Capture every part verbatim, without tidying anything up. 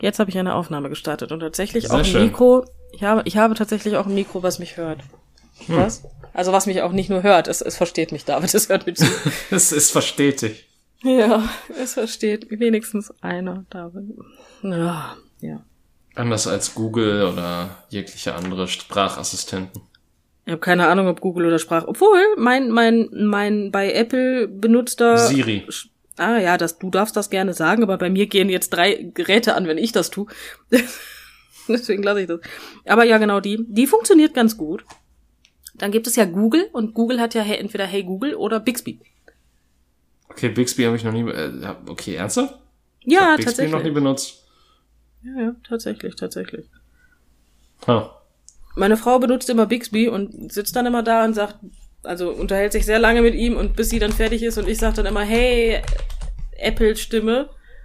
Jetzt habe ich eine Aufnahme gestartet und tatsächlich Sehr auch ein schön. Mikro. Ich habe, ich habe tatsächlich auch ein Mikro, was mich hört. Hm. Was? Also was mich auch nicht nur hört, es, es versteht mich, David, es hört mir zu. Es ist verstetigt. Ja, es versteht wenigstens einer, David. Ja, ja. Anders als Google oder jegliche andere Sprachassistenten. Ich habe keine Ahnung, ob Google oder Sprach. Obwohl, mein, mein, mein bei Apple benutzter Siri. Ah ja, das, du darfst das gerne sagen, aber bei mir gehen jetzt drei Geräte an, wenn ich das tue. Deswegen lasse ich das. Aber ja, genau, die, die funktioniert ganz gut. Dann gibt es ja Google und Google hat ja entweder Hey Google oder Bixby. Okay, Bixby habe ich noch nie, äh, okay, ernsthaft? Ja, ich hab Bixby tatsächlich. noch nie benutzt. Ja, ja, tatsächlich, tatsächlich. Huh. Meine Frau benutzt immer Bixby und sitzt dann immer da und sagt, also unterhält sich sehr lange mit ihm und bis sie dann fertig ist und ich sage dann immer, hey, Apple-Stimme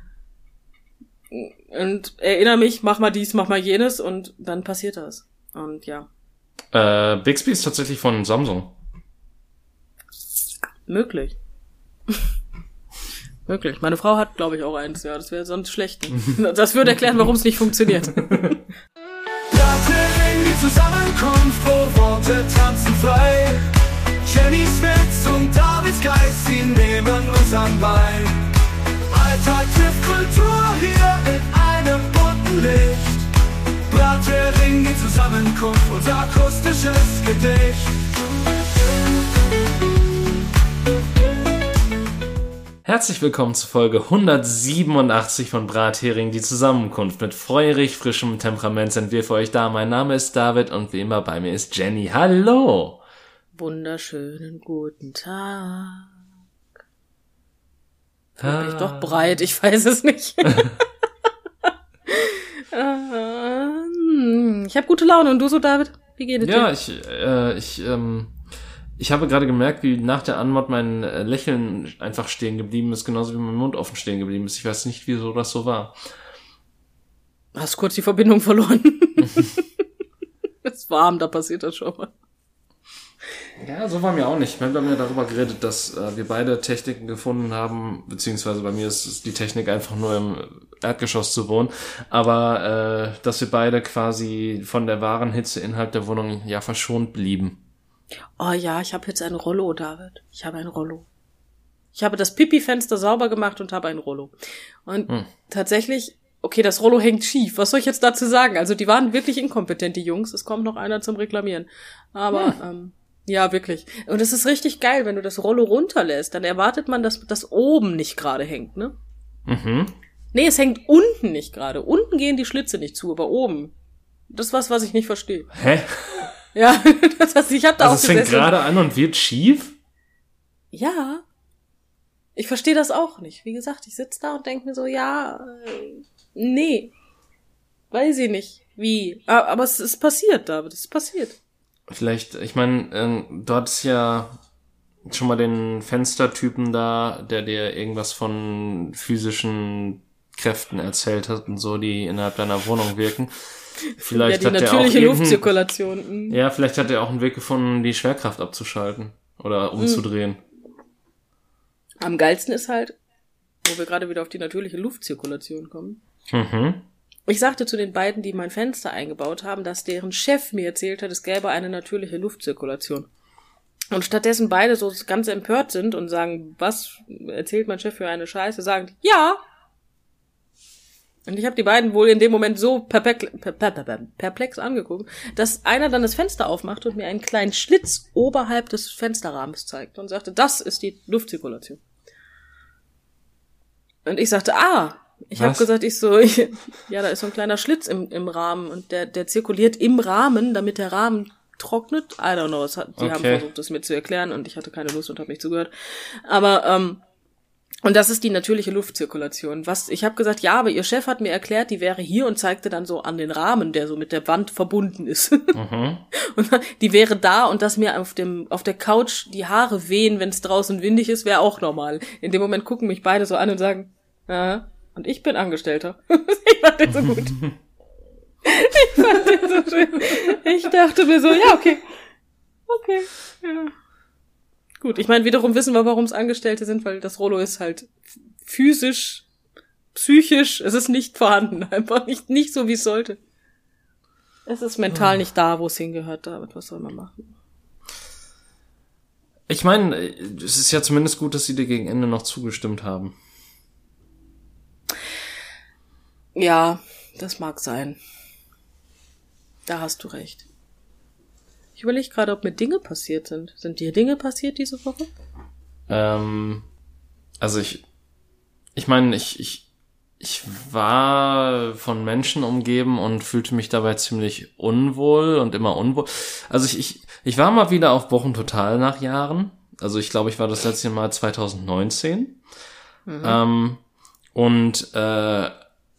und erinnere mich, mach mal dies, mach mal jenes und dann passiert das. Und ja. Äh, Bixby ist tatsächlich von Samsung. Möglich. Möglich. Meine Frau hat, glaube ich, auch eins, ja, das wäre sonst schlecht. Das würde erklären, warum es nicht funktioniert. Die Zusammenkunft, wo Worte tanzen frei. Jenny Smith und Davids Geist, sie nehmen uns an Bein. Alltag trifft Kultur hier in einem bunten Licht. Brathering, die Zusammenkunft, unser akustisches Gedicht. Herzlich willkommen zu Folge hundertsiebenundachtzig von Brathering, die Zusammenkunft. Mit feurig frischem Temperament sind wir für euch da. Mein Name ist David und wie immer bei mir ist Jenny. Hallo! Wunderschönen guten Tag. Ah. Bin ich doch breit, ich weiß es nicht. Ich habe gute Laune und du so, David? Wie geht es dir? Ja, ich, äh, ich, ähm, ich habe gerade gemerkt, wie nach der Anmod mein äh, Lächeln einfach stehen geblieben ist, genauso wie mein Mund offen stehen geblieben ist. Ich weiß nicht, wieso das so war. Hast kurz die Verbindung verloren. Ist warm, da passiert das schon mal. Ja, so war mir auch nicht. Wir haben ja darüber geredet, dass äh, wir beide Techniken gefunden haben, beziehungsweise bei mir ist, ist die Technik einfach nur im Erdgeschoss zu wohnen, aber äh, dass wir beide quasi von der wahren Hitze innerhalb der Wohnung ja verschont blieben. Oh ja, ich habe jetzt ein Rollo, David. Ich habe ein Rollo. Ich habe das Pipi-Fenster sauber gemacht und habe ein Rollo. Und hm. tatsächlich, okay, das Rollo hängt schief. Was soll ich jetzt dazu sagen? Also die waren wirklich inkompetent, die Jungs. Es kommt noch einer zum Reklamieren. Aber, hm. ähm, ja, wirklich. Und es ist richtig geil, wenn du das Rollo runterlässt, dann erwartet man, dass das oben nicht gerade hängt, ne? Mhm. Nee, es hängt unten nicht gerade. Unten gehen die Schlitze nicht zu, aber oben. Das ist was, was ich nicht verstehe. Hä? Ja, das heißt, ich hab da also auch es fängt gerade an und wird schief? Ja. Ich verstehe das auch nicht. Wie gesagt, ich sitze da und denke mir so, ja, äh, nee. Weiß ich nicht. Wie? Aber es ist passiert, David, es ist passiert. Vielleicht, ich meine, ähm, du hattest ja schon mal den Fenstertypen da, der dir irgendwas von physischen Kräften erzählt hat und so, die innerhalb deiner Wohnung wirken. Vielleicht ja, die hat natürliche er auch Luftzirkulation. Ja, vielleicht hat er auch einen Weg gefunden, die Schwerkraft abzuschalten oder umzudrehen. Am geilsten ist halt, wo wir gerade wieder auf die natürliche Luftzirkulation kommen. Mhm. Ich sagte zu den beiden, die mein Fenster eingebaut haben, dass deren Chef mir erzählt hat, es gäbe eine natürliche Luftzirkulation. Und stattdessen beide so ganz empört sind und sagen, was erzählt mein Chef für eine Scheiße, sagen die, ja. Und ich habe die beiden wohl in dem Moment so perplex, perplex angeguckt, dass einer dann das Fenster aufmachte und mir einen kleinen Schlitz oberhalb des Fensterrahmens zeigte und sagte, das ist die Luftzirkulation. Und ich sagte, ah, ich habe gesagt, ich so, ich, ja, da ist so ein kleiner Schlitz im, im Rahmen und der, der zirkuliert im Rahmen, damit der Rahmen trocknet. I don't know, es hat, die okay. haben versucht, das mir zu erklären und ich hatte keine Lust und habe nicht zugehört. Aber, ähm, und das ist die natürliche Luftzirkulation. Was, ich habe gesagt, ja, aber ihr Chef hat mir erklärt, die wäre hier und zeigte dann so an den Rahmen, der so mit der Wand verbunden ist. Mhm. Und die wäre da und dass mir auf dem, auf der Couch die Haare wehen, wenn es draußen windig ist, wäre auch normal. In dem Moment gucken mich beide so an und sagen, ja, und ich bin Angestellter. Ich fand den so gut. Ich fand den so schön. Ich dachte mir so, ja, okay. Okay, ja. Gut, ich meine, wiederum wissen wir, warum es Angestellte sind, weil das Rollo ist halt physisch psychisch, es ist nicht vorhanden, einfach nicht, nicht so, wie es sollte. Es ist mental nicht da, wo es hingehört, David, was soll man machen? Ich meine, es ist ja zumindest gut, dass sie dir gegen Ende noch zugestimmt haben. Ja, das mag sein. Da hast du recht. Ich überlege gerade, ob mir Dinge passiert sind. Sind dir Dinge passiert diese Woche? Ähm, also ich, ich meine, ich, ich, ich war von Menschen umgeben und fühlte mich dabei ziemlich unwohl und immer unwohl. Also ich, ich, ich war mal wieder auf Bochum Total nach Jahren. Also ich glaube, ich war das letzte Mal zwanzig neunzehn. Mhm. Ähm, und äh,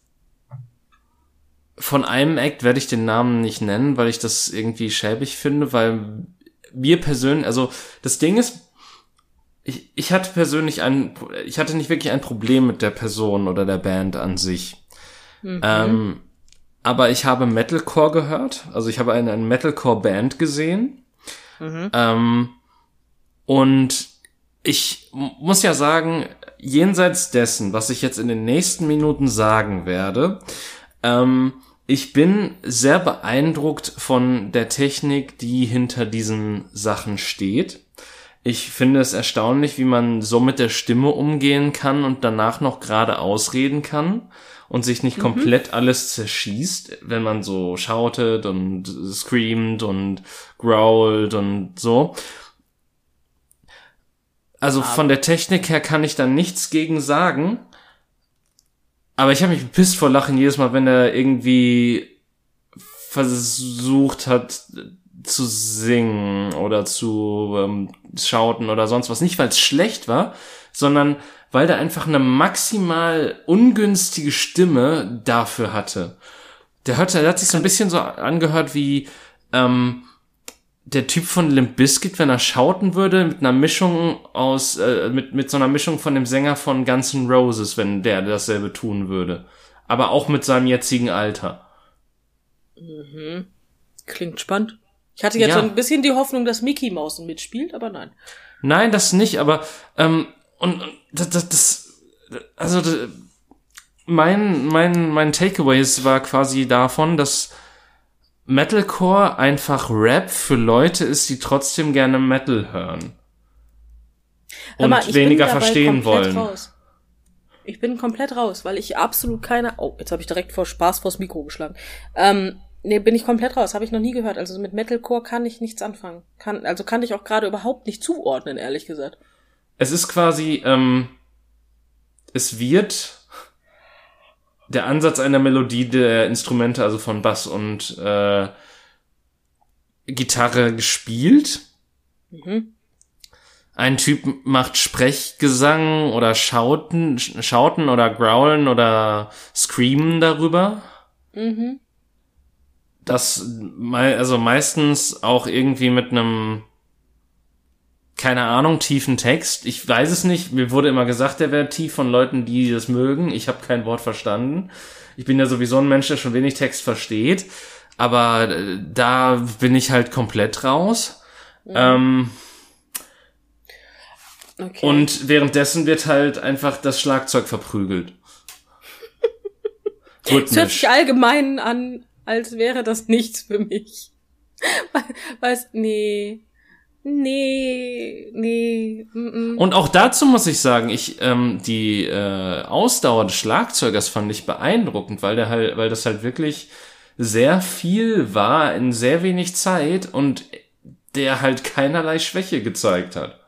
von einem Act werde ich den Namen nicht nennen, weil ich das irgendwie schäbig finde, weil wir persönlich, also das Ding ist, ich, ich hatte persönlich ein, ich hatte nicht wirklich ein Problem mit der Person oder der Band an sich. Mhm. Ähm, aber ich habe Metalcore gehört, also ich habe eine, eine Metalcore-Band gesehen. Mhm. Ähm, und ich muss ja sagen, jenseits dessen, was ich jetzt in den nächsten Minuten sagen werde, ähm, ich bin sehr beeindruckt von der Technik, die hinter diesen Sachen steht. Ich finde es erstaunlich, wie man so mit der Stimme umgehen kann und danach noch gerade ausreden kann und sich nicht mhm. komplett alles zerschießt, wenn man so shoutet und screamt und growlt und so. Also Aber. von der Technik her kann ich da nichts gegen sagen. Aber ich habe mich bepisst vor Lachen jedes Mal, wenn er irgendwie versucht hat zu singen oder zu ähm, schauten oder sonst was. Nicht, weil es schlecht war, sondern weil der einfach eine maximal ungünstige Stimme dafür hatte. Der hörte, der hat sich so ein bisschen so angehört wie ähm, der Typ von Limp Bizkit, wenn er schauten würde, mit einer Mischung aus, äh, mit mit so einer Mischung von dem Sänger von Guns N' Roses, wenn der dasselbe tun würde. Aber auch mit seinem jetzigen Alter. Mhm. Klingt spannend. Ich hatte jetzt ja. so ein bisschen die Hoffnung, dass Mickey Mouse mitspielt, aber nein. Nein, das nicht, aber ähm, und, und das, das, das also das, mein mein mein Takeaways war quasi davon, dass Metalcore einfach Rap für Leute ist, die trotzdem gerne Metal hören. Und mal, weniger verstehen wollen. Raus. Ich bin komplett raus, weil ich absolut keine... Oh, jetzt habe ich direkt vor Spaß vors Mikro geschlagen. Ähm, nee, bin ich komplett raus. Habe ich noch nie gehört. Also mit Metalcore kann ich nichts anfangen. Kann, also kann ich auch gerade überhaupt nicht zuordnen, ehrlich gesagt. Es ist quasi... Ähm, es wird... der Ansatz einer Melodie der Instrumente, also von Bass und äh, Gitarre gespielt. Mhm. Ein Typ macht Sprechgesang oder Schauten, Schauten oder Growlen oder Screamen darüber. Mhm. Das also meistens auch irgendwie mit einem, keine Ahnung, tiefen Text. Ich weiß es nicht. Mir wurde immer gesagt, der wäre tief von Leuten, die das mögen. Ich habe kein Wort verstanden. Ich bin ja sowieso ein Mensch, der schon wenig Text versteht. Aber äh, da bin ich halt komplett raus. Mhm. Ähm, okay. Und währenddessen wird halt einfach das Schlagzeug verprügelt. Es hört sich allgemein an, als wäre das nichts für mich. Weißt, nee... Nee, nee. Mm-mm. Und auch dazu muss ich sagen, ich ähm, die äh, Ausdauer des Schlagzeugers fand ich beeindruckend, weil der halt, weil das halt wirklich sehr viel war in sehr wenig Zeit und der halt keinerlei Schwäche gezeigt hat.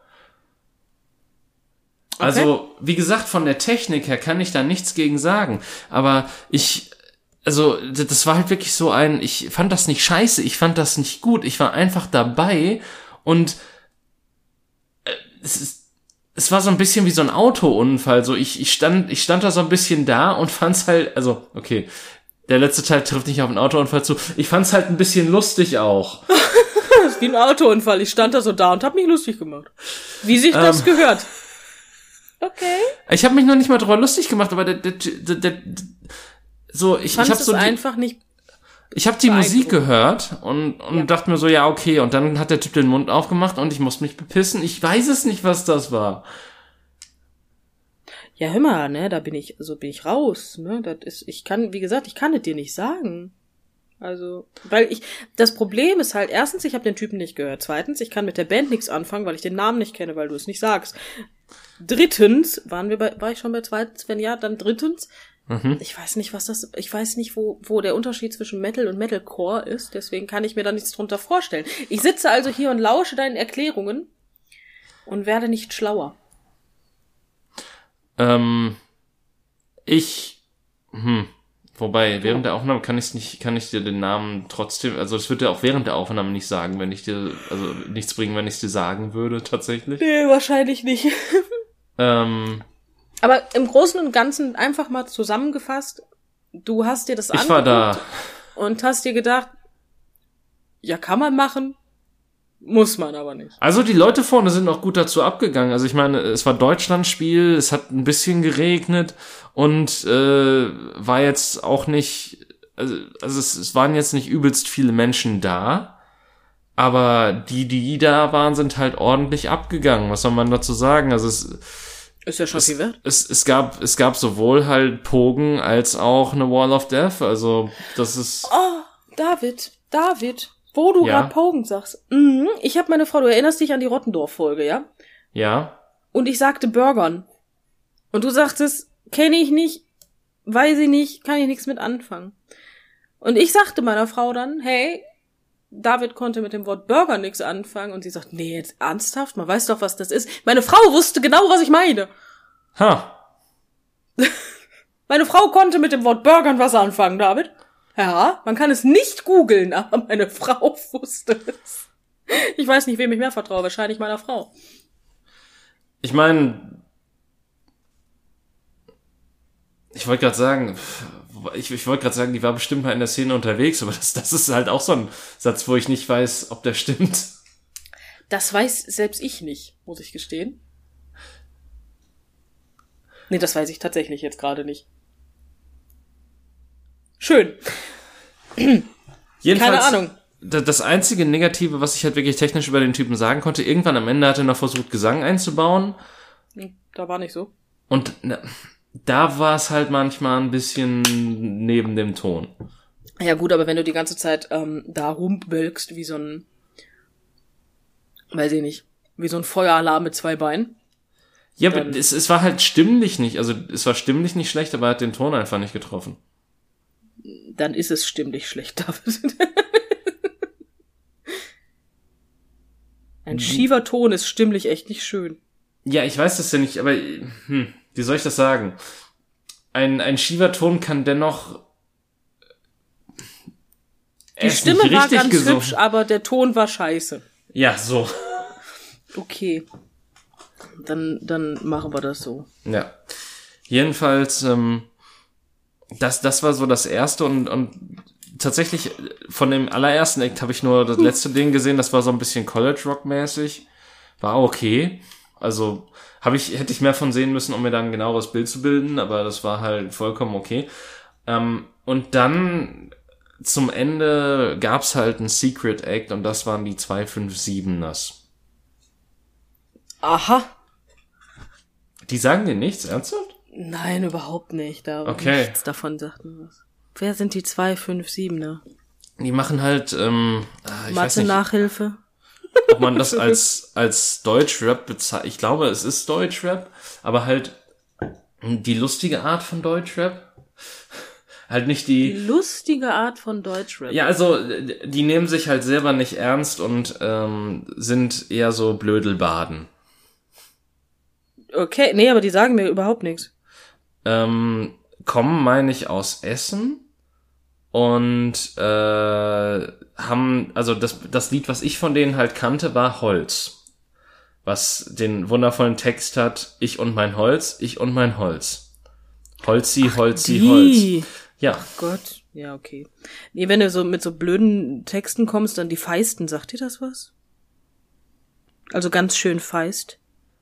Okay. Also, wie gesagt, von der Technik her kann ich da nichts gegen sagen, aber ich also das war halt wirklich so ein, ich fand das nicht scheiße, ich fand das nicht gut, ich war einfach dabei. Und äh, es ist, es war so ein bisschen wie so ein Autounfall. So ich, ich stand, ich stand da so ein bisschen da und fand's halt, also okay, der letzte Teil trifft nicht auf einen Autounfall zu. Ich fand's halt ein bisschen lustig auch. Das ist wie ein Autounfall. Ich stand da so da und hab mich lustig gemacht. Wie sich das ähm, gehört. Okay. Ich habe mich noch nicht mal drüber lustig gemacht, aber der, der, der, der so ich, ich habe so die, einfach nicht. Ich habe die Musik gehört und, und ja. dachte mir so, ja, okay. Und dann hat der Typ den Mund aufgemacht und ich musste mich bepissen. Ich weiß es nicht, was das war. Ja, hör mal, ne, da bin ich, so bin ich raus, ne, das ist, ich kann, wie gesagt, ich kann es dir nicht sagen. Also, weil ich, das Problem ist halt, erstens, ich habe den Typen nicht gehört. Zweitens, ich kann mit der Band nichts anfangen, weil ich den Namen nicht kenne, weil du es nicht sagst. Drittens, waren wir bei, war ich schon bei zweitens, wenn ja, dann drittens, mhm. ich weiß nicht, was das, ich weiß nicht, wo, wo der Unterschied zwischen Metal und Metalcore ist, deswegen kann ich mir da nichts drunter vorstellen. Ich sitze also hier und lausche deinen Erklärungen und werde nicht schlauer. Ähm, ich, hm, wobei, während der Aufnahme kann ich nicht, kann ich dir den Namen trotzdem, also das wird dir auch während der Aufnahme nicht sagen, wenn ich dir, also nichts bringen, wenn ich es dir sagen würde, tatsächlich. Nee, wahrscheinlich nicht. ähm, Aber im Großen und Ganzen einfach mal zusammengefasst, du hast dir das angeguckt. Ich war da. Und hast dir gedacht, ja, kann man machen, muss man aber nicht. Also die Leute vorne sind auch gut dazu abgegangen. Also ich meine, es war Deutschlandspiel, es hat ein bisschen geregnet und äh, war jetzt auch nicht, also, also es, es waren jetzt nicht übelst viele Menschen da, aber die, die da waren, sind halt ordentlich abgegangen. Was soll man dazu sagen? Also es ist ja schon es, viel wert. Es, es gab, es gab sowohl halt Pogen als auch eine Wall of Death. Also das ist. Oh, David, David. Wo du ja. gerade Pogen sagst. Mhm. Ich habe meine Frau, du erinnerst dich an die Rottendorf-Folge, ja? Ja. Und ich sagte Burgern. Und du sagtest, kenne ich nicht, weiß ich nicht, kann ich nichts mit anfangen. Und ich sagte meiner Frau dann, hey, David konnte mit dem Wort Burger nichts anfangen. Und sie sagt, nee, jetzt ernsthaft? Man weiß doch, was das ist. Meine Frau wusste genau, was ich meine. Ha. Meine Frau konnte mit dem Wort Burgern was anfangen, David. Ja, man kann es nicht googeln, aber meine Frau wusste es. Ich weiß nicht, wem ich mehr vertraue, wahrscheinlich meiner Frau. Ich meine, ich wollte gerade sagen, ich, ich wollte gerade sagen, die war bestimmt mal in der Szene unterwegs, aber das, das ist halt auch so ein Satz, wo ich nicht weiß, ob der stimmt. Das weiß selbst ich nicht, muss ich gestehen. Nee, das weiß ich tatsächlich jetzt gerade nicht. Schön. Jedenfalls, keine Ahnung. Das einzige Negative, was ich halt wirklich technisch über den Typen sagen konnte, irgendwann am Ende hat er noch versucht, Gesang einzubauen. Da war nicht so. Und na, da war es halt manchmal ein bisschen neben dem Ton. Ja gut, aber wenn du die ganze Zeit ähm, da rumbölkst wie so ein, weiß ich nicht, wie so ein Feueralarm mit zwei Beinen. Ja, aber es, es war halt stimmlich nicht, also es war stimmlich nicht schlecht, aber er hat den Ton einfach nicht getroffen. Dann ist es stimmlich schlecht, David. Ein schiefer Ton ist stimmlich echt nicht schön. Ja, ich weiß das ja nicht, aber hm, wie soll ich das sagen? Ein, ein schiefer Ton kann dennoch... Die Stimme war ganz gesungen. Hübsch, aber der Ton war scheiße. Ja, so. Okay. Dann, dann machen wir das so. Ja. Jedenfalls... Ähm, Das, das war so das erste und, und tatsächlich von dem allerersten Act habe ich nur das letzte Ding gesehen, das war so ein bisschen College-Rock-mäßig. War okay. Also habe ich, hätte ich mehr von sehen müssen, um mir dann ein genaueres Bild zu bilden, aber das war halt vollkommen okay. Ähm, und dann zum Ende gab's halt ein Secret Act und das waren die zwei fünf siebeners. Aha. Die sagen dir nichts, ernsthaft? Nein, überhaupt nicht. Da okay. Nichts davon sagt mir was. Wer sind die zwei fünf siebener? Die machen halt ähm, ich Mathe-Nachhilfe. Ob man das als als Deutschrap bezeichnet. Ich glaube, es ist Deutschrap, aber halt die lustige Art von Deutschrap. Halt nicht die... Die lustige Art von Deutschrap. Ja, also die nehmen sich halt selber nicht ernst und ähm, sind eher so Blödelbaden. Okay, nee, aber die sagen mir überhaupt nichts. Ähm, kommen, meine ich, aus Essen und äh, haben, also das, das Lied, was ich von denen halt kannte, war Holz. Was den wundervollen Text hat, ich und mein Holz, ich und mein Holz. Holzi, Holzi, Ach, Holz. Ja. Ach Gott, ja, okay. Nee, wenn du so mit so blöden Texten kommst, dann die Feisten, sagt dir das was? Also ganz schön feist.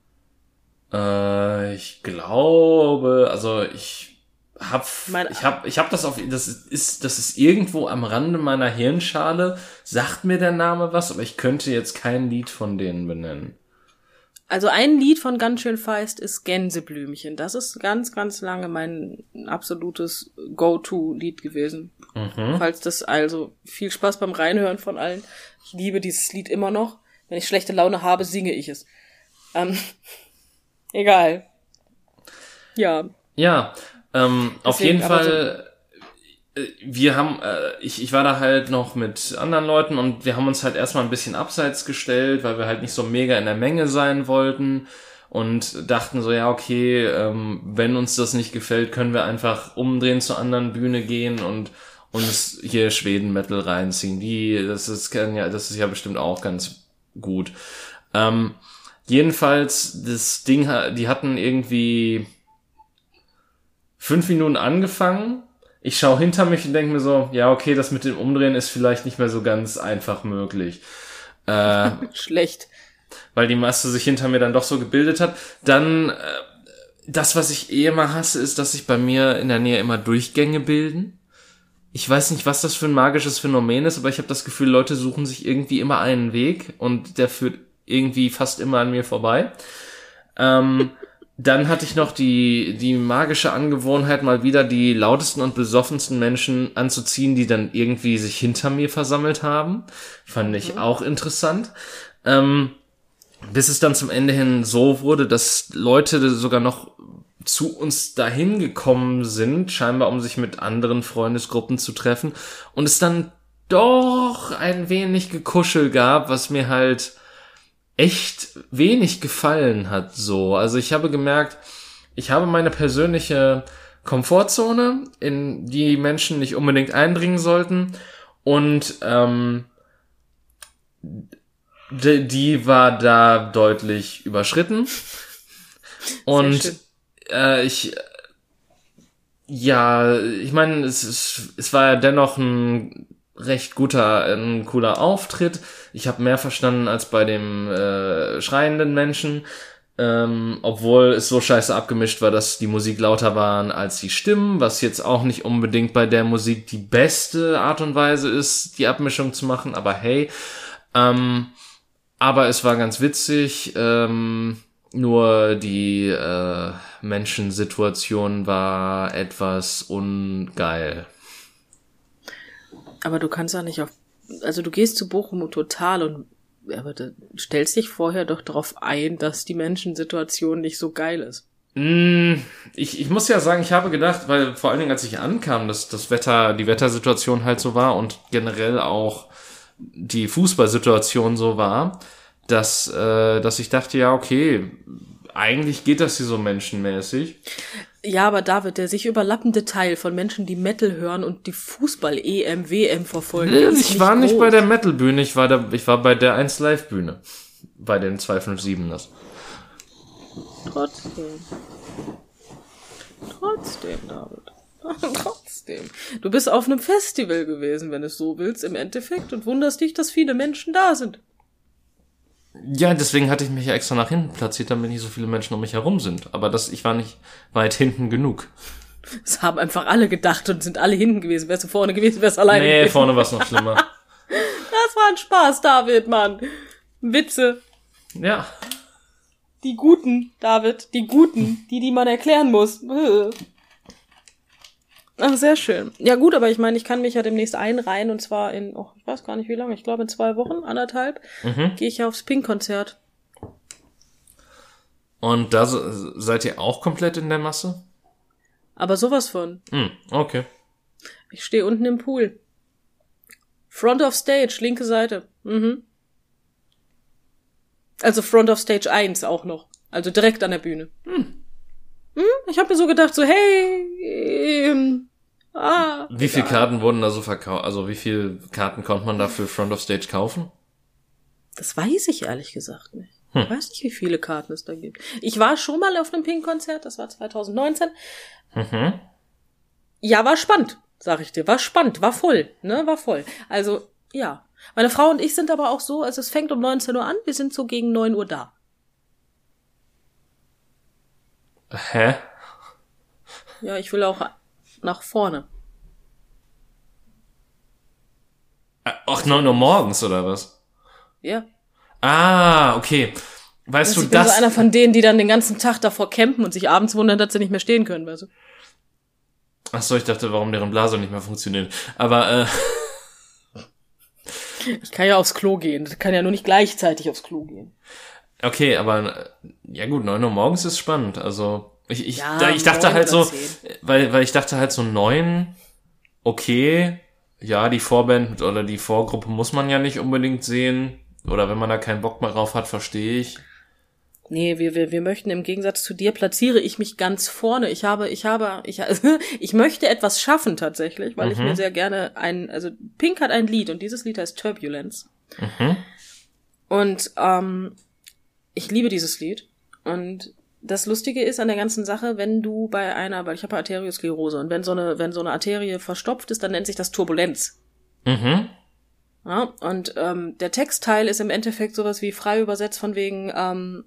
Äh, ich glaube, also ich hab, mein, ich hab, ich hab das auf, das ist, das ist irgendwo am Rande meiner Hirnschale, sagt mir der Name was, aber ich könnte jetzt kein Lied von denen benennen. Also ein Lied von Ganz schön feist ist Gänseblümchen. Das ist ganz, ganz lange mein absolutes Go-To-Lied gewesen. Mhm. Falls das also viel Spaß beim Reinhören von allen. Ich liebe dieses Lied immer noch. Wenn ich schlechte Laune habe, singe ich es. Ähm, egal. Ja. Ja, ähm, auf jeden Fall... Wir haben, äh, ich, ich war da halt noch mit anderen Leuten und wir haben uns halt erstmal ein bisschen abseits gestellt, weil wir halt nicht so mega in der Menge sein wollten und dachten so, ja, okay, ähm, wenn uns das nicht gefällt, können wir einfach umdrehen zur anderen Bühne gehen und uns hier Schweden-Metal reinziehen. Die, das ist, kann ja, das ist ja bestimmt auch ganz gut. Ähm, jedenfalls, das Ding, die hatten irgendwie fünf Minuten angefangen. Ich schaue hinter mich und denke mir so, ja, okay, das mit dem Umdrehen ist vielleicht nicht mehr so ganz einfach möglich. Äh, Schlecht. Weil die Masse sich hinter mir dann doch so gebildet hat. Dann, äh, das, was ich eh immer hasse, ist, dass sich bei mir in der Nähe immer Durchgänge bilden. Ich weiß nicht, was das für ein magisches Phänomen ist, aber ich habe das Gefühl, Leute suchen sich irgendwie immer einen Weg und der führt irgendwie fast immer an mir vorbei. Ähm... Dann hatte ich noch die die magische Angewohnheit, mal wieder die lautesten und besoffensten Menschen anzuziehen, die dann irgendwie sich hinter mir versammelt haben. Fand ich mhm. auch interessant. Ähm, bis es dann zum Ende hin so wurde, dass Leute sogar noch zu uns dahin gekommen sind, scheinbar um sich mit anderen Freundesgruppen zu treffen. Und es dann doch ein wenig Gekuschel gab, was mir halt echt wenig gefallen hat, so. Also ich habe gemerkt, ich habe meine persönliche Komfortzone, in die Menschen nicht unbedingt eindringen sollten und ähm, die, die war da deutlich überschritten und äh, ich ja, ich meine, es, es, es war ja dennoch ein recht guter, ein cooler Auftritt. Ich habe mehr verstanden als bei dem äh, schreienden Menschen, ähm, obwohl es so scheiße abgemischt war, dass die Musik lauter waren als die Stimmen, was jetzt auch nicht unbedingt bei der Musik die beste Art und Weise ist, die Abmischung zu machen, aber hey, ähm, aber es war ganz witzig, ähm, nur die äh, Menschensituation war etwas ungeil. Aber du kannst auch nicht auf, also du gehst zu Bochum Total und aber du stellst dich vorher doch darauf ein, dass die Menschensituation nicht so geil ist. Mm, ich, ich muss ja sagen, ich habe gedacht, weil vor allen Dingen, als ich ankam, dass das Wetter, die Wettersituation halt so war und generell auch die Fußballsituation so war, dass, äh, dass ich dachte, ja, okay, eigentlich geht das hier so menschenmäßig. Ja, aber David, der sich überlappende Teil von Menschen, die Metal hören und die Fußball-E M, W M verfolgen. Nee, ich war nicht bei der Metal-Bühne, ich war da, ich war bei der eins Live-Bühne. Bei den zwei fünf sieben ers. Trotzdem. Trotzdem, David. Trotzdem. Du bist auf einem Festival gewesen, wenn du es so willst, im Endeffekt, und wunderst dich, dass viele Menschen da sind. Ja, deswegen hatte ich mich ja extra nach hinten platziert, damit nicht so viele Menschen um mich herum sind. Aber das, ich war nicht weit hinten genug. Das haben einfach alle gedacht und sind alle hinten gewesen. Wärst du vorne gewesen, wärst du alleine nee, gewesen. Nee, vorne war es noch schlimmer. Das war ein Spaß, David, Mann. Witze. Ja. Die Guten, David, die Guten, die, die man erklären muss. Ach, sehr schön. Ja gut, aber ich meine, ich kann mich ja demnächst einreihen und zwar in, oh, ich weiß gar nicht wie lange, ich glaube in zwei Wochen, anderthalb, mhm. gehe ich ja aufs Pink-Konzert. Und da seid ihr auch komplett in der Masse? Aber sowas von. Mhm, okay. Ich stehe unten im Pool. Front of Stage, linke Seite. Mhm. Also Front of Stage eins auch noch. Also direkt an der Bühne. Hm. Hm? Ich habe mir so gedacht, so, hey, ähm, ah. Wie viele Karten wurden da so verkauft? Also wie viele Karten konnte man da für Front of Stage kaufen? Das weiß ich ehrlich gesagt nicht. Hm. Ich weiß nicht, wie viele Karten es da gibt. Ich war schon mal auf einem Pink-Konzert, das war zwanzig neunzehn. Mhm. Ja, war spannend, sag ich dir. War spannend, war voll, ne, war voll. Also, ja. Meine Frau und ich sind aber auch so, also es fängt um neunzehn Uhr an, wir sind so gegen neun Uhr da. Hä? Ja, ich will auch nach vorne. Ach, neun Uhr morgens, oder was? Ja. Ah, okay. Weißt also du, ich bin das... so einer von denen, die dann den ganzen Tag davor campen und sich abends wundern, dass sie nicht mehr stehen können, weißt du? Ach so, ich dachte, warum deren Blase nicht mehr funktioniert. Aber, äh... Ich kann ja aufs Klo gehen. Das kann ja nur nicht gleichzeitig aufs Klo gehen. Okay, aber ja gut, neun Uhr morgens ist spannend. Also ich ich, Ja, da, ich dachte halt so, zehn. weil weil ich dachte halt so neun, okay, ja, die Vorband oder die Vorgruppe muss man ja nicht unbedingt sehen. Oder wenn man da keinen Bock mehr drauf hat, verstehe ich. Nee, wir, wir, wir möchten im Gegensatz zu dir platziere ich mich ganz vorne. Ich habe, ich habe, ich, ich möchte etwas schaffen tatsächlich, weil mhm. ich mir sehr gerne ein, also Pink hat ein Lied und dieses Lied heißt Turbulence. Mhm. Und ähm, ich liebe dieses Lied. Und das Lustige ist an der ganzen Sache, wenn du bei einer, weil ich habe Arteriosklerose und wenn so eine, wenn so eine Arterie verstopft ist, dann nennt sich das Turbulenz. Mhm. Ja, und ähm, der Textteil ist im Endeffekt sowas wie frei übersetzt von wegen ähm,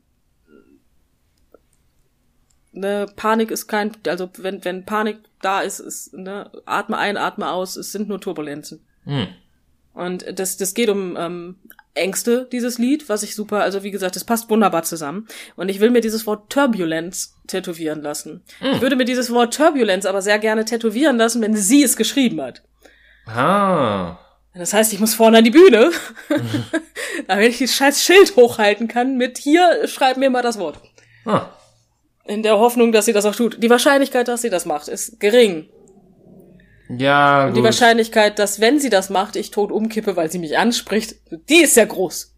ne, Panik ist kein, also wenn wenn Panik da ist, ist ne, atme ein, atme aus, es sind nur Turbulenzen. Mhm. Und das das geht um ähm, Ängste, dieses Lied, was ich super, also wie gesagt, das passt wunderbar zusammen. Und ich will mir dieses Wort Turbulence tätowieren lassen. Mhm. Ich würde mir dieses Wort Turbulence aber sehr gerne tätowieren lassen, wenn sie es geschrieben hat. Ah. Das heißt, ich muss vorne an die Bühne, mhm. damit ich das scheiß Schild hochhalten kann mit hier, schreib mir mal das Wort. Ah. In der Hoffnung, dass sie das auch tut. Die Wahrscheinlichkeit, dass sie das macht, ist gering. Ja, Und gut. die Wahrscheinlichkeit, dass wenn sie das macht, ich tot umkippe, weil sie mich anspricht, die ist ja groß.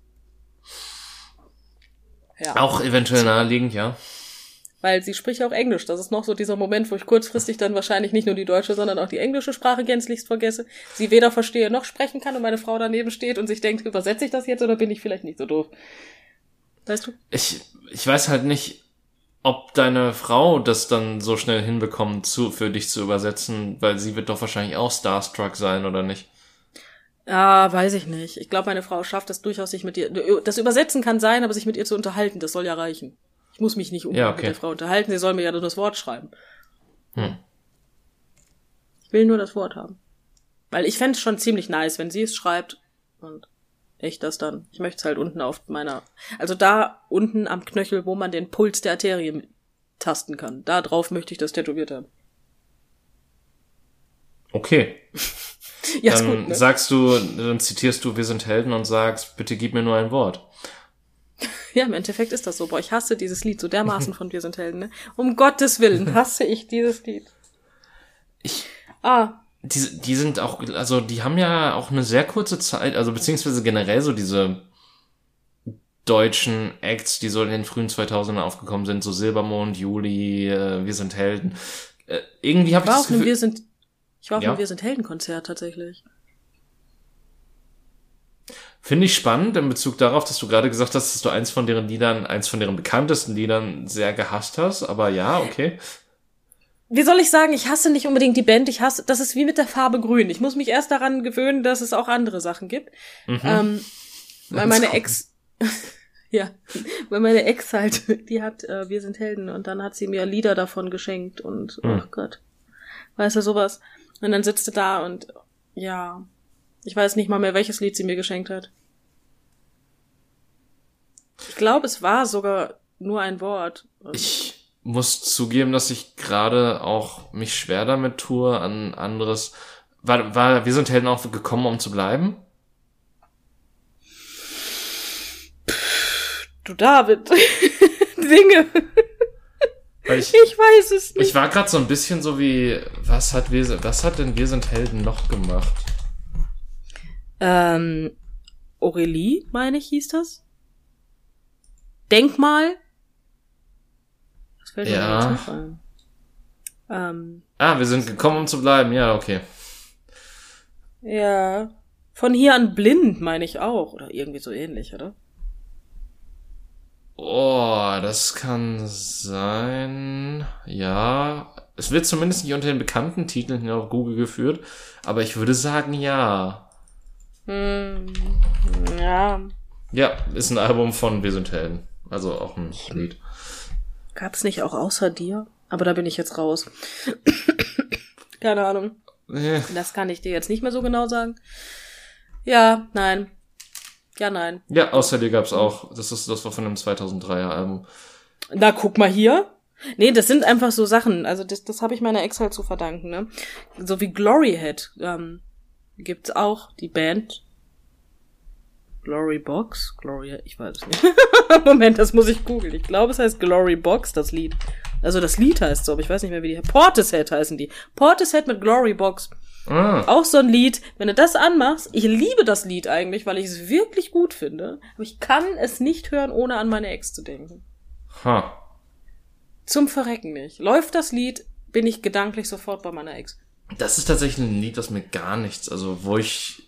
Ja. Auch eventuell naheliegend, ja. Weil sie spricht auch Englisch. Das ist noch so dieser Moment, wo ich kurzfristig dann wahrscheinlich nicht nur die deutsche, sondern auch die englische Sprache gänzlichst vergesse. Sie weder verstehe noch sprechen kann und meine Frau daneben steht und sich denkt, übersetze ich das jetzt oder bin ich vielleicht nicht so doof? Weißt du? Ich, ich weiß halt nicht, ob deine Frau das dann so schnell hinbekommt, zu, für dich zu übersetzen, weil sie wird doch wahrscheinlich auch starstruck sein, oder nicht? Ja, weiß ich nicht. Ich glaube, meine Frau schafft das durchaus, sich mit ihr, das Übersetzen kann sein, aber sich mit ihr zu unterhalten, das soll ja reichen. Ich muss mich nicht unbedingt ja, okay. mit der Frau unterhalten, sie soll mir ja nur das Wort schreiben. Hm. Ich will nur das Wort haben. Weil ich fände es schon ziemlich nice, wenn sie es schreibt und ich das dann. Ich möchte es halt unten auf meiner, also da unten am Knöchel, wo man den Puls der Arterie tasten kann. Da drauf möchte ich das tätowiert haben. Okay. Ja, dann ist gut, ne? sagst du, dann zitierst du Wir sind Helden und sagst, bitte gib mir nur ein Wort. Ja, im Endeffekt ist das so. Boah, ich hasse dieses Lied so dermaßen von Wir sind Helden, ne? Um Gottes Willen hasse ich dieses Lied. Ich, ah. die, die sind auch, also die haben ja auch eine sehr kurze Zeit, also beziehungsweise generell so diese deutschen Acts, die so in den frühen zweitausendern aufgekommen sind, so Silbermond, Juli, äh, Wir sind Helden. Äh, irgendwie habe ich das Gefühl... Wir sind, ich war auf ja? einem Wir sind Helden-Konzert tatsächlich. Finde ich spannend in Bezug darauf, dass du gerade gesagt hast, dass du eins von deren Liedern, eins von deren bekanntesten Liedern sehr gehasst hast, aber ja, okay. Wie soll ich sagen, ich hasse nicht unbedingt die Band, ich hasse, das ist wie mit der Farbe Grün. Ich muss mich erst daran gewöhnen, dass es auch andere Sachen gibt. Mhm. Ähm, weil meine Ex, ja, weil meine Ex halt, die hat, äh, Wir sind Helden und dann hat sie mir Lieder davon geschenkt und, mhm. oh Gott, weißt du, sowas. Und dann sitzt du da und, ja, ich weiß nicht mal mehr, welches Lied sie mir geschenkt hat. Ich glaube, es war sogar nur ein Wort. Ich muss zugeben, dass ich gerade auch mich schwer damit tue, an anderes... War, war Wir sind Helden auch gekommen, um zu bleiben? Du David. Dinge. Weil ich, ich weiß es nicht. Ich war gerade so ein bisschen so wie, was hat wir, was hat denn Wir sind Helden noch gemacht? Ähm, Aurelie, meine ich, hieß das? Denkmal? Das fällt mir ja. nicht ein. Ähm, ah, wir sind gekommen, um zu bleiben. Ja, okay. Ja. Von hier an blind, meine ich auch. Oder irgendwie so ähnlich, oder? Oh, das kann sein. Ja. Es wird zumindest nicht unter den bekannten Titeln hier auf Google geführt. Aber ich würde sagen, ja. Hm, ja. Ja, ist ein Album von Wir sind Helden. Also auch ein Lied. Gab's nicht auch Außer dir? Aber da bin ich jetzt raus. Keine Ahnung. Äh. Das kann ich dir jetzt nicht mehr so genau sagen. Ja, nein. Ja, nein. Ja, außer dir gab's auch, das ist, das war von einem zweitausenddreier Album. Na, guck mal hier. Nee, das sind einfach so Sachen, also das, das habe ich meiner Ex halt zu verdanken, ne? So wie Gloryhead, ähm, gibt's auch die Band Glory Box? Glory, ich weiß es nicht. Moment, das muss ich googeln. Ich glaube, es heißt Glory Box, das Lied. Also das Lied heißt so, aber ich weiß nicht mehr, wie die Portishead heißen die. Portishead mit Glory Box. Ah. Auch so ein Lied, wenn du das anmachst, ich liebe das Lied eigentlich, weil ich es wirklich gut finde, aber ich kann es nicht hören, ohne an meine Ex zu denken. Ha. Zum Verrecken nicht. Läuft das Lied, bin ich gedanklich sofort bei meiner Ex. Das ist tatsächlich ein Lied, was mir gar nichts, also wo ich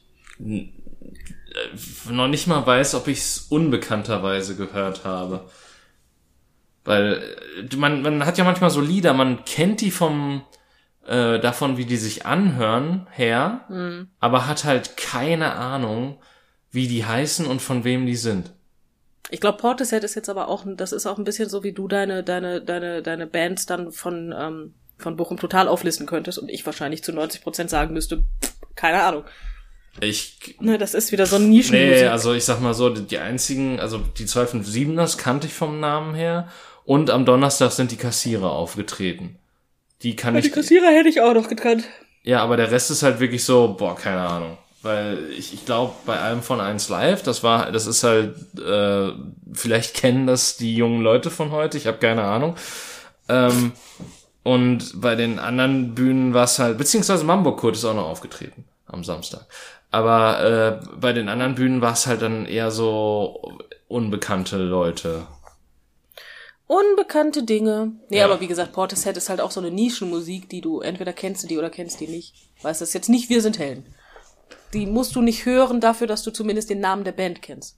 noch nicht mal weiß, ob ich es unbekannterweise gehört habe. Weil man man hat ja manchmal so Lieder, man kennt die vom äh, davon, wie die sich anhören, her, mhm. aber hat halt keine Ahnung, wie die heißen und von wem die sind. Ich glaube, Portishead ist jetzt aber auch, das ist auch ein bisschen so, wie du deine deine deine deine Bands dann von ähm, von Bochum Total auflisten könntest und ich wahrscheinlich zu neunzig Prozent sagen müsste, pff, keine Ahnung. Ich ne, das ist wieder so ein Nischenmusik. Nee, also ich sag mal so, die, die einzigen, also die zwei fünf siebners kannte ich vom Namen her und am Donnerstag sind die Kassierer aufgetreten. Die kann ja, ich... Die Kassierer hätte ich auch noch gekannt. Ja, aber der Rest ist halt wirklich so, boah, keine Ahnung. Weil ich, ich glaube, bei allem von eins Live, das war, das ist halt, äh, vielleicht kennen das die jungen Leute von heute, ich habe keine Ahnung. Ähm, und bei den anderen Bühnen war es halt, beziehungsweise Mambo Kurt ist auch noch aufgetreten am Samstag. Aber äh, bei den anderen Bühnen war es halt dann eher so unbekannte Leute. Unbekannte Dinge. Nee, ja. Aber wie gesagt, Portishead ist halt auch so eine Nischenmusik, die du, entweder kennst du die oder kennst die nicht. Weißt du, das ist jetzt nicht Wir sind Helden. Die musst du nicht hören dafür, dass du zumindest den Namen der Band kennst.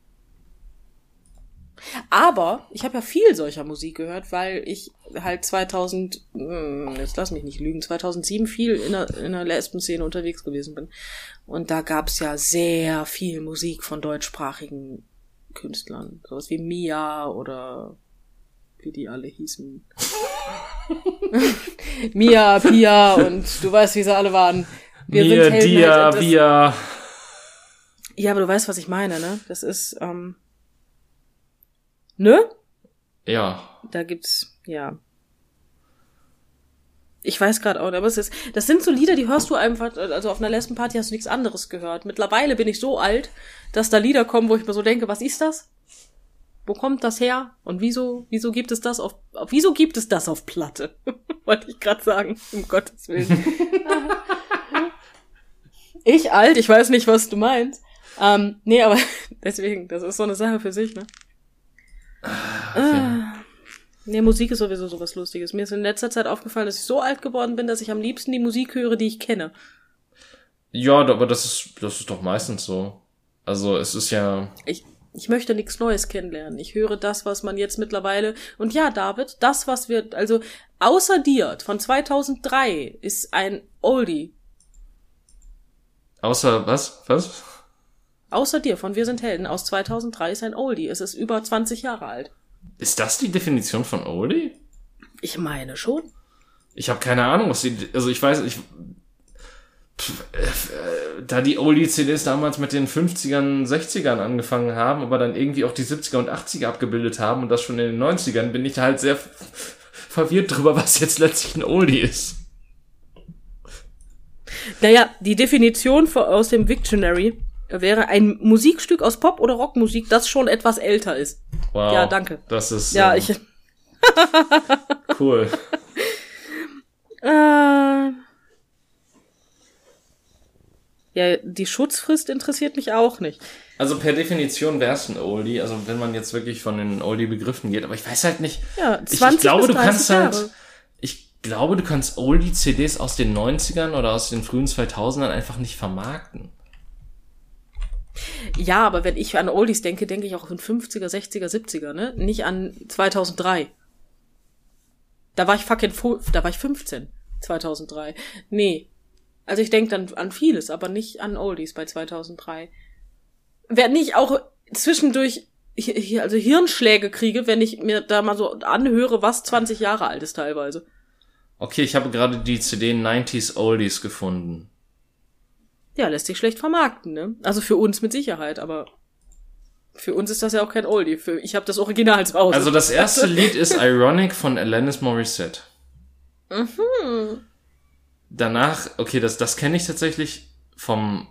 Aber ich habe ja viel solcher Musik gehört, weil ich halt zweitausend, jetzt lass mich nicht lügen, zweitausendsieben viel in der, in der Lesben-Szene unterwegs gewesen bin. Und da gab's ja sehr viel Musik von deutschsprachigen Künstlern. Sowas wie Mia oder wie die alle hießen. Mia, Pia und du weißt, wie sie alle waren. Wir Mir, sind Helden, dir, halt, das, wir. Ja, aber du weißt, was ich meine, ne? Das ist, ähm, ne? Ja. Da gibt's, ja. Ich weiß gerade auch, aber es ist, das sind so Lieder, die hörst du einfach, also auf einer Lesbenparty hast du nichts anderes gehört. Mittlerweile bin ich so alt, dass da Lieder kommen, wo ich mir so denke, was ist das? Wo kommt das her? Und wieso, wieso gibt es das auf, auf wieso gibt es das auf Platte? Wollte ich gerade sagen, um Gottes Willen. Ich alt, ich weiß nicht, was du meinst. Ähm, nee, aber deswegen, das ist so eine Sache für sich, ne? Okay. Ah. Nee, Musik ist sowieso sowas Lustiges. Mir ist in letzter Zeit aufgefallen, dass ich so alt geworden bin, dass ich am liebsten die Musik höre, die ich kenne. Ja, aber das ist, das ist doch meistens so. Also, es ist ja... Ich, ich möchte nichts Neues kennenlernen. Ich höre das, was man jetzt mittlerweile... Und ja, David, das, was wir... Also, außer dir, von zweitausenddrei, ist ein Oldie. Außer, was? Was? Außer dir, von Wir sind Helden, aus zweitausenddrei ist ein Oldie. Es ist über zwanzig Jahre alt. Ist das die Definition von Oldie? Ich meine schon. Ich habe keine Ahnung, was die... Also ich weiß, ich... Pff, äh, da die Oldie-C Ds damals mit den fünfzigern, sechzigern angefangen haben, aber dann irgendwie auch die siebziger und achtziger abgebildet haben und das schon in den neunzigern, bin ich halt sehr f- verwirrt drüber, was jetzt letztlich ein Oldie ist. Naja, die Definition aus dem Wiktionary wäre ein Musikstück aus Pop- oder Rockmusik, das schon etwas älter ist. Wow. Ja, danke. Das ist ja, ähm, ich cool. äh, ja, die Schutzfrist interessiert mich auch nicht. Also per Definition wäre es ein Oldie, also wenn man jetzt wirklich von den Oldie-Begriffen geht, aber ich weiß halt nicht. Ja, zwanzig ich, ich glaube, bis du kannst Jahre. halt, ich glaube, du kannst Oldie-C Ds aus den neunzigern oder aus den frühen zweitausendern einfach nicht vermarkten. Ja, aber wenn ich an Oldies denke, denke ich auch an fünfziger, sechziger, siebziger, ne? Nicht an zweitausenddrei. Da war ich fucking, fu- da war ich fünfzehn, zweitausenddrei. Nee. Also ich denke dann an vieles, aber nicht an Oldies bei zweitausenddrei. Wenn ich auch zwischendurch hier, also Hirnschläge kriege, wenn ich mir da mal so anhöre, was zwanzig Jahre alt ist teilweise. Okay, ich habe gerade die C D neunziger Oldies gefunden. Ja, lässt sich schlecht vermarkten, ne? Also für uns mit Sicherheit, aber Für uns ist das ja auch kein Oldie. Für, ich habe das Original zu Hause. Also das erste Lied ist Ironic von Alanis Morissette. Mhm. Danach, okay, das, das kenne ich tatsächlich vom,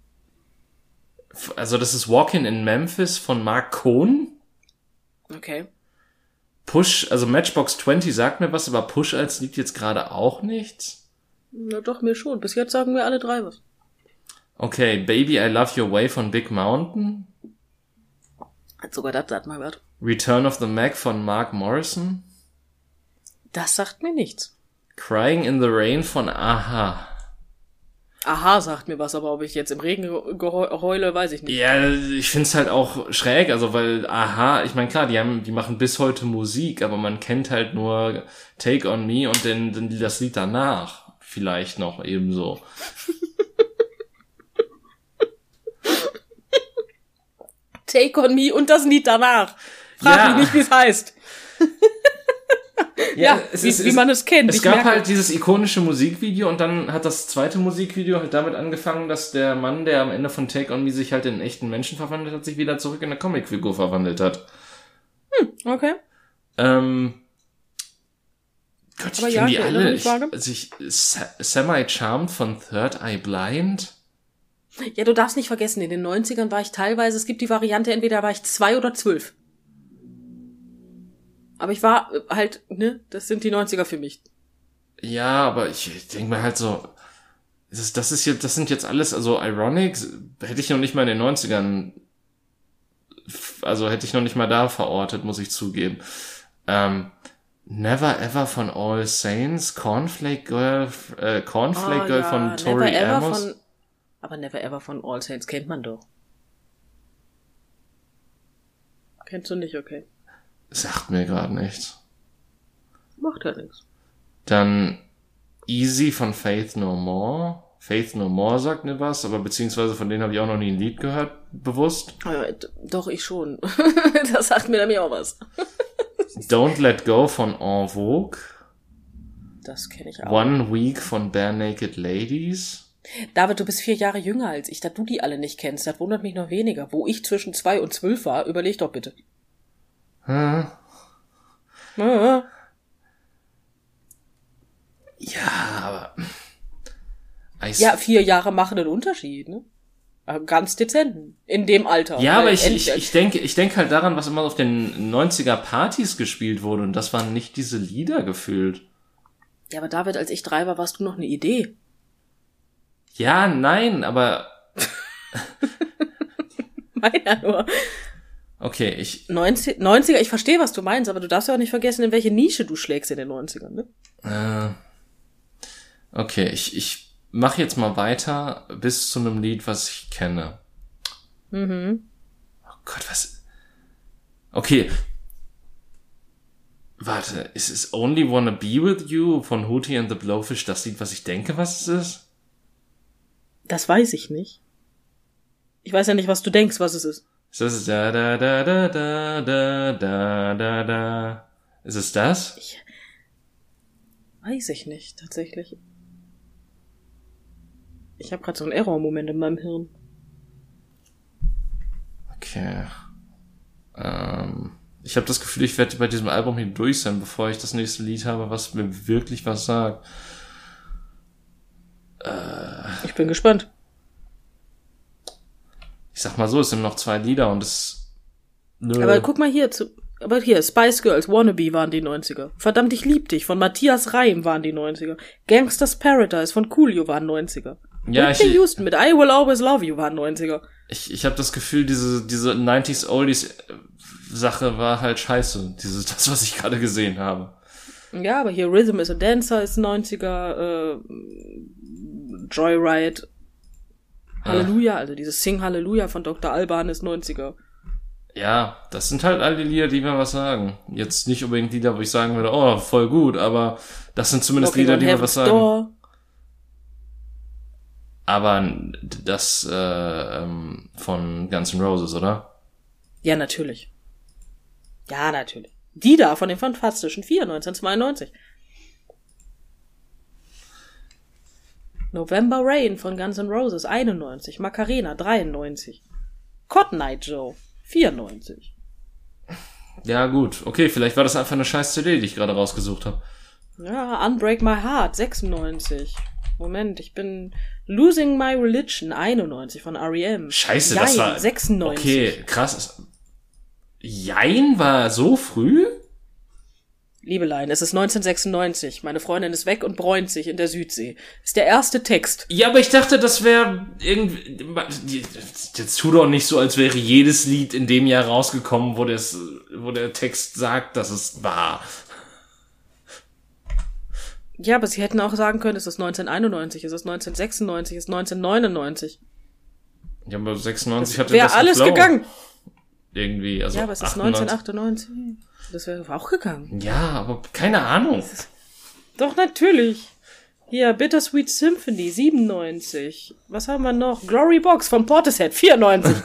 also das ist Walkin' in Memphis von Mark Cohn. Okay. Push, also Matchbox zwanzig sagt mir was, aber Push als Lied jetzt gerade auch nichts. Na doch, mir schon. Bis jetzt sagen wir alle drei was. Okay, Baby I Love Your Way von Big Mountain. Hat sogar das sagt mal was. Return of the Mac von Mark Morrison. Das sagt mir nichts. Crying in the Rain von Aha. Aha sagt mir was, aber ob ich jetzt im Regen heule, weiß ich nicht. Ja, ich find's halt auch schräg, also weil Aha, ich meine klar, die haben, die machen bis heute Musik, aber man kennt halt nur Take on Me und den, den das Lied danach vielleicht noch ebenso. Take on Me und das Lied danach. Frag Ja. mich nicht, wie es heißt. Ja, es wie, ist- wie es- man es kennt. Es Ich gab merke- halt dieses ikonische Musikvideo und dann hat das zweite Musikvideo halt damit angefangen, dass der Mann, der am Ende von Take on Me sich halt in einen echten Menschen verwandelt hat, sich wieder zurück in eine Comicfigur verwandelt hat. Okay. Ähm, Gott, ich Aber kenne ja, die ich erinnere alle. mich Ich, vage. also ich, Sa- Semi-Charmed von Third Eye Blind. Ja, du darfst nicht vergessen, in den neunzigern war ich teilweise, es gibt die Variante, entweder war ich zwei oder zwölf. Aber ich war äh, halt, ne, das sind die neunziger für mich. Ja, aber ich denke mir halt so, das, das ist jetzt, das sind jetzt alles, also Ironic hätte ich noch nicht mal in den neunzigern, also hätte ich noch nicht mal da verortet, muss ich zugeben. Ähm, Never Ever von All Saints, Cornflake Girl, äh, Cornflake Ah, Girl ja, von Tori Never Ever Amos. von, aber Never Ever von All Saints kennt man doch. Kennst du nicht, okay. Sagt mir gerade nichts. Macht ja nichts. Dann Easy von Faith No More. Faith No More sagt mir was, aber beziehungsweise von denen habe ich auch noch nie ein Lied gehört, bewusst. Äh, d- Doch, ich schon. Das sagt mir nämlich auch was. Don't Let Go von En Vogue. Das kenne ich auch. One Week von Bare Naked Ladies. David, du bist vier Jahre jünger als ich, da du die alle nicht kennst. Das wundert mich noch weniger. Wo ich zwischen zwei und zwölf war, überleg doch bitte. Hm. Ah, Ja, aber... I Ja, vier Jahre machen einen Unterschied, ne? Aber ganz dezenten. In dem Alter. ja, Weil aber ich, end- ich, ich denke ich denke halt daran, was immer auf den neunziger Partys gespielt wurde und das waren nicht diese Lieder gefühlt. Ja, aber David, als ich drei war, warst du noch eine Idee. Ja, nein, aber... Meiner nur. Okay, ich... neunzig, neunziger, ich verstehe, was du meinst, aber du darfst ja auch nicht vergessen, in welche Nische du schlägst in den neunzigern, ne? Äh, okay, ich, ich mache jetzt mal weiter bis zu einem Lied, was ich kenne. Mhm. Oh Gott, was... Okay. Warte, ist es Only Wanna Be With You von Hootie and the Blowfish das Lied, was ich denke, was es ist? Das weiß ich nicht. Ich weiß ja nicht, was du denkst, was es ist. Ist das da da da da da da da da da? Ist es das? Ich weiß ich nicht, tatsächlich. Ich habe gerade so einen Error-Moment in meinem Hirn. Okay. Ähm, ich habe das Gefühl, ich werde bei diesem Album hier durch sein, bevor ich das nächste Lied habe, was mir wirklich was sagt. Ich bin gespannt. Ich sag mal so, es sind noch zwei Lieder und es... Nö. Aber guck mal hier, zu, aber hier, Spice Girls, Wannabe waren die neunziger. Verdammt, ich lieb dich von Matthias Reim waren die neunziger. Gangsters Paradise von Coolio waren neunziger. Ja, Whitney ich- Houston mit I Will Always Love You waren neunziger. Ich, ich habe das Gefühl, diese diese nineties Oldies Sache war halt scheiße. Dieses das, was ich gerade gesehen habe. Ja, aber hier Rhythm is a Dancer ist neunziger, äh, Joyride, Halleluja, also dieses Sing Halleluja von Doktor Alban ist neunziger. Ja, das sind halt all die Lieder, die mir was sagen. Jetzt nicht unbedingt Lieder, wo ich sagen würde, oh, voll gut, aber das sind zumindest Knocking Lieder, on die mir Heaven's was sagen. Door. Aber das äh, ähm, von Guns N' Roses, oder? Ja, natürlich. Ja, natürlich. Die da von den Fantastischen Vier, neunzehnhundertzweiundneunzig. November Rain von Guns N' Roses, einundneunzig. Macarena, dreiundneunzig. Cotton Eye Joe, vierundneunzig. Ja, gut. Okay, vielleicht war das einfach eine scheiß C D, die ich gerade rausgesucht habe. Ja, Unbreak My Heart, sechsundneunzig. Moment, ich bin Losing My Religion, einundneunzig von R E M. Scheiße, Jein, das war... sechsundneunzig. Okay, krass. Jein war so früh? Liebelein, es ist neunzehnhundertsechsundneunzig. Meine Freundin ist weg und bräunt sich in der Südsee. Ist der erste Text. Ja, aber ich dachte, das wäre irgendwie... Jetzt tu doch nicht so, als wäre jedes Lied in dem Jahr rausgekommen, wo, das, wo der Text sagt, dass es war. Ja, aber sie hätten auch sagen können, es ist neunzehnhunderteinundneunzig, es ist neunzehnhundertsechsundneunzig, es ist neunzehnhundertneunundneunzig. Ja, aber sechsundneunzig hatte wäre das alles Flow. Gegangen. Irgendwie, also ja, aber es ist neunzehnhundertachtundneunzig. Das wäre auch gegangen. Ja, aber keine Ahnung. Doch, natürlich. Hier, Bittersweet Symphony, siebenundneunzig. Was haben wir noch? Glory Box von Portishead, vierundneunzig.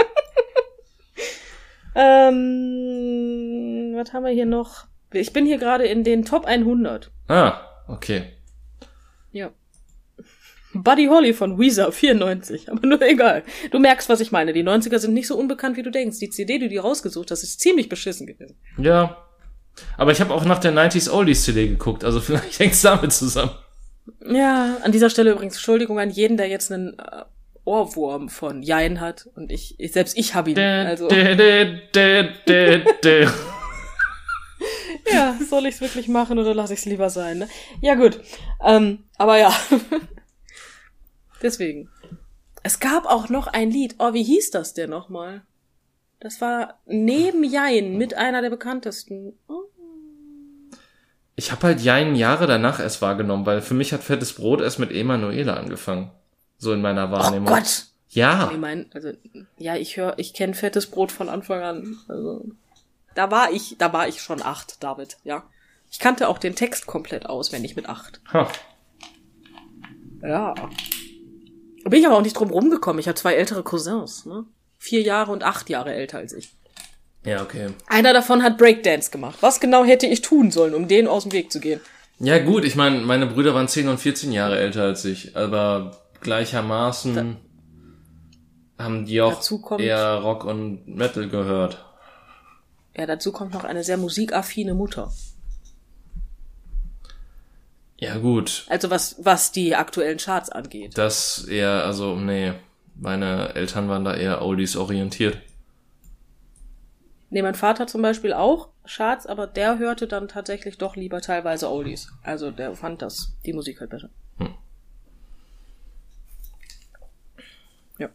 ähm, was haben wir hier noch? Ich bin hier gerade in den Top hundert. Ah, okay. Ja. Buddy Holly von Weezer, vierundneunzig. Aber nur egal. Du merkst, was ich meine. Die neunziger sind nicht so unbekannt, wie du denkst. Die C D, die du dir rausgesucht hast, ist ziemlich beschissen gewesen. Ja. Aber ich habe auch nach der neunziger Oldies C D geguckt. Also vielleicht hängt's damit zusammen. Ja, an dieser Stelle übrigens Entschuldigung an jeden, der jetzt einen äh, Ohrwurm von Jein hat. Und ich, ich selbst ich hab ihn. Also. De, de, de, de, de. Ja, soll ich's wirklich machen oder lasse ich's lieber sein, ne? Ja, gut. Ähm, aber ja. Deswegen. Es gab auch noch ein Lied. Oh, wie hieß das denn nochmal? Das war neben Jein mit einer der bekanntesten. Oh. Ich habe halt Jein Jahre danach erst wahrgenommen, weil für mich hat Fettes Brot erst mit Emanuela angefangen. So in meiner Wahrnehmung. Oh Gott! Ja. Ich mein, also, ja, ich höre, ich kenne Fettes Brot von Anfang an. Also, da war ich, da war ich schon acht, David, ja. Ich kannte auch den Text komplett auswendig mit acht. Huh. Ja. Da bin ich aber auch nicht drum rumgekommen. Ich habe zwei ältere Cousins, ne? Vier Jahre und acht Jahre älter als ich. Ja, okay. Einer davon hat Breakdance gemacht. Was genau hätte ich tun sollen, um denen aus dem Weg zu gehen? Ja gut, ich meine, meine Brüder waren zehn und vierzehn Jahre älter als ich, aber gleichermaßen da, haben die auch kommt, eher Rock und Metal gehört. Ja, dazu kommt noch eine sehr musikaffine Mutter. Ja gut. Also was was die aktuellen Charts angeht. Das eher, also nee, meine Eltern waren da eher Oldies orientiert. Nee, mein Vater zum Beispiel auch Charts, aber der hörte dann tatsächlich doch lieber teilweise Oldies. Also der fand das, die Musik halt besser. Hm. Ja.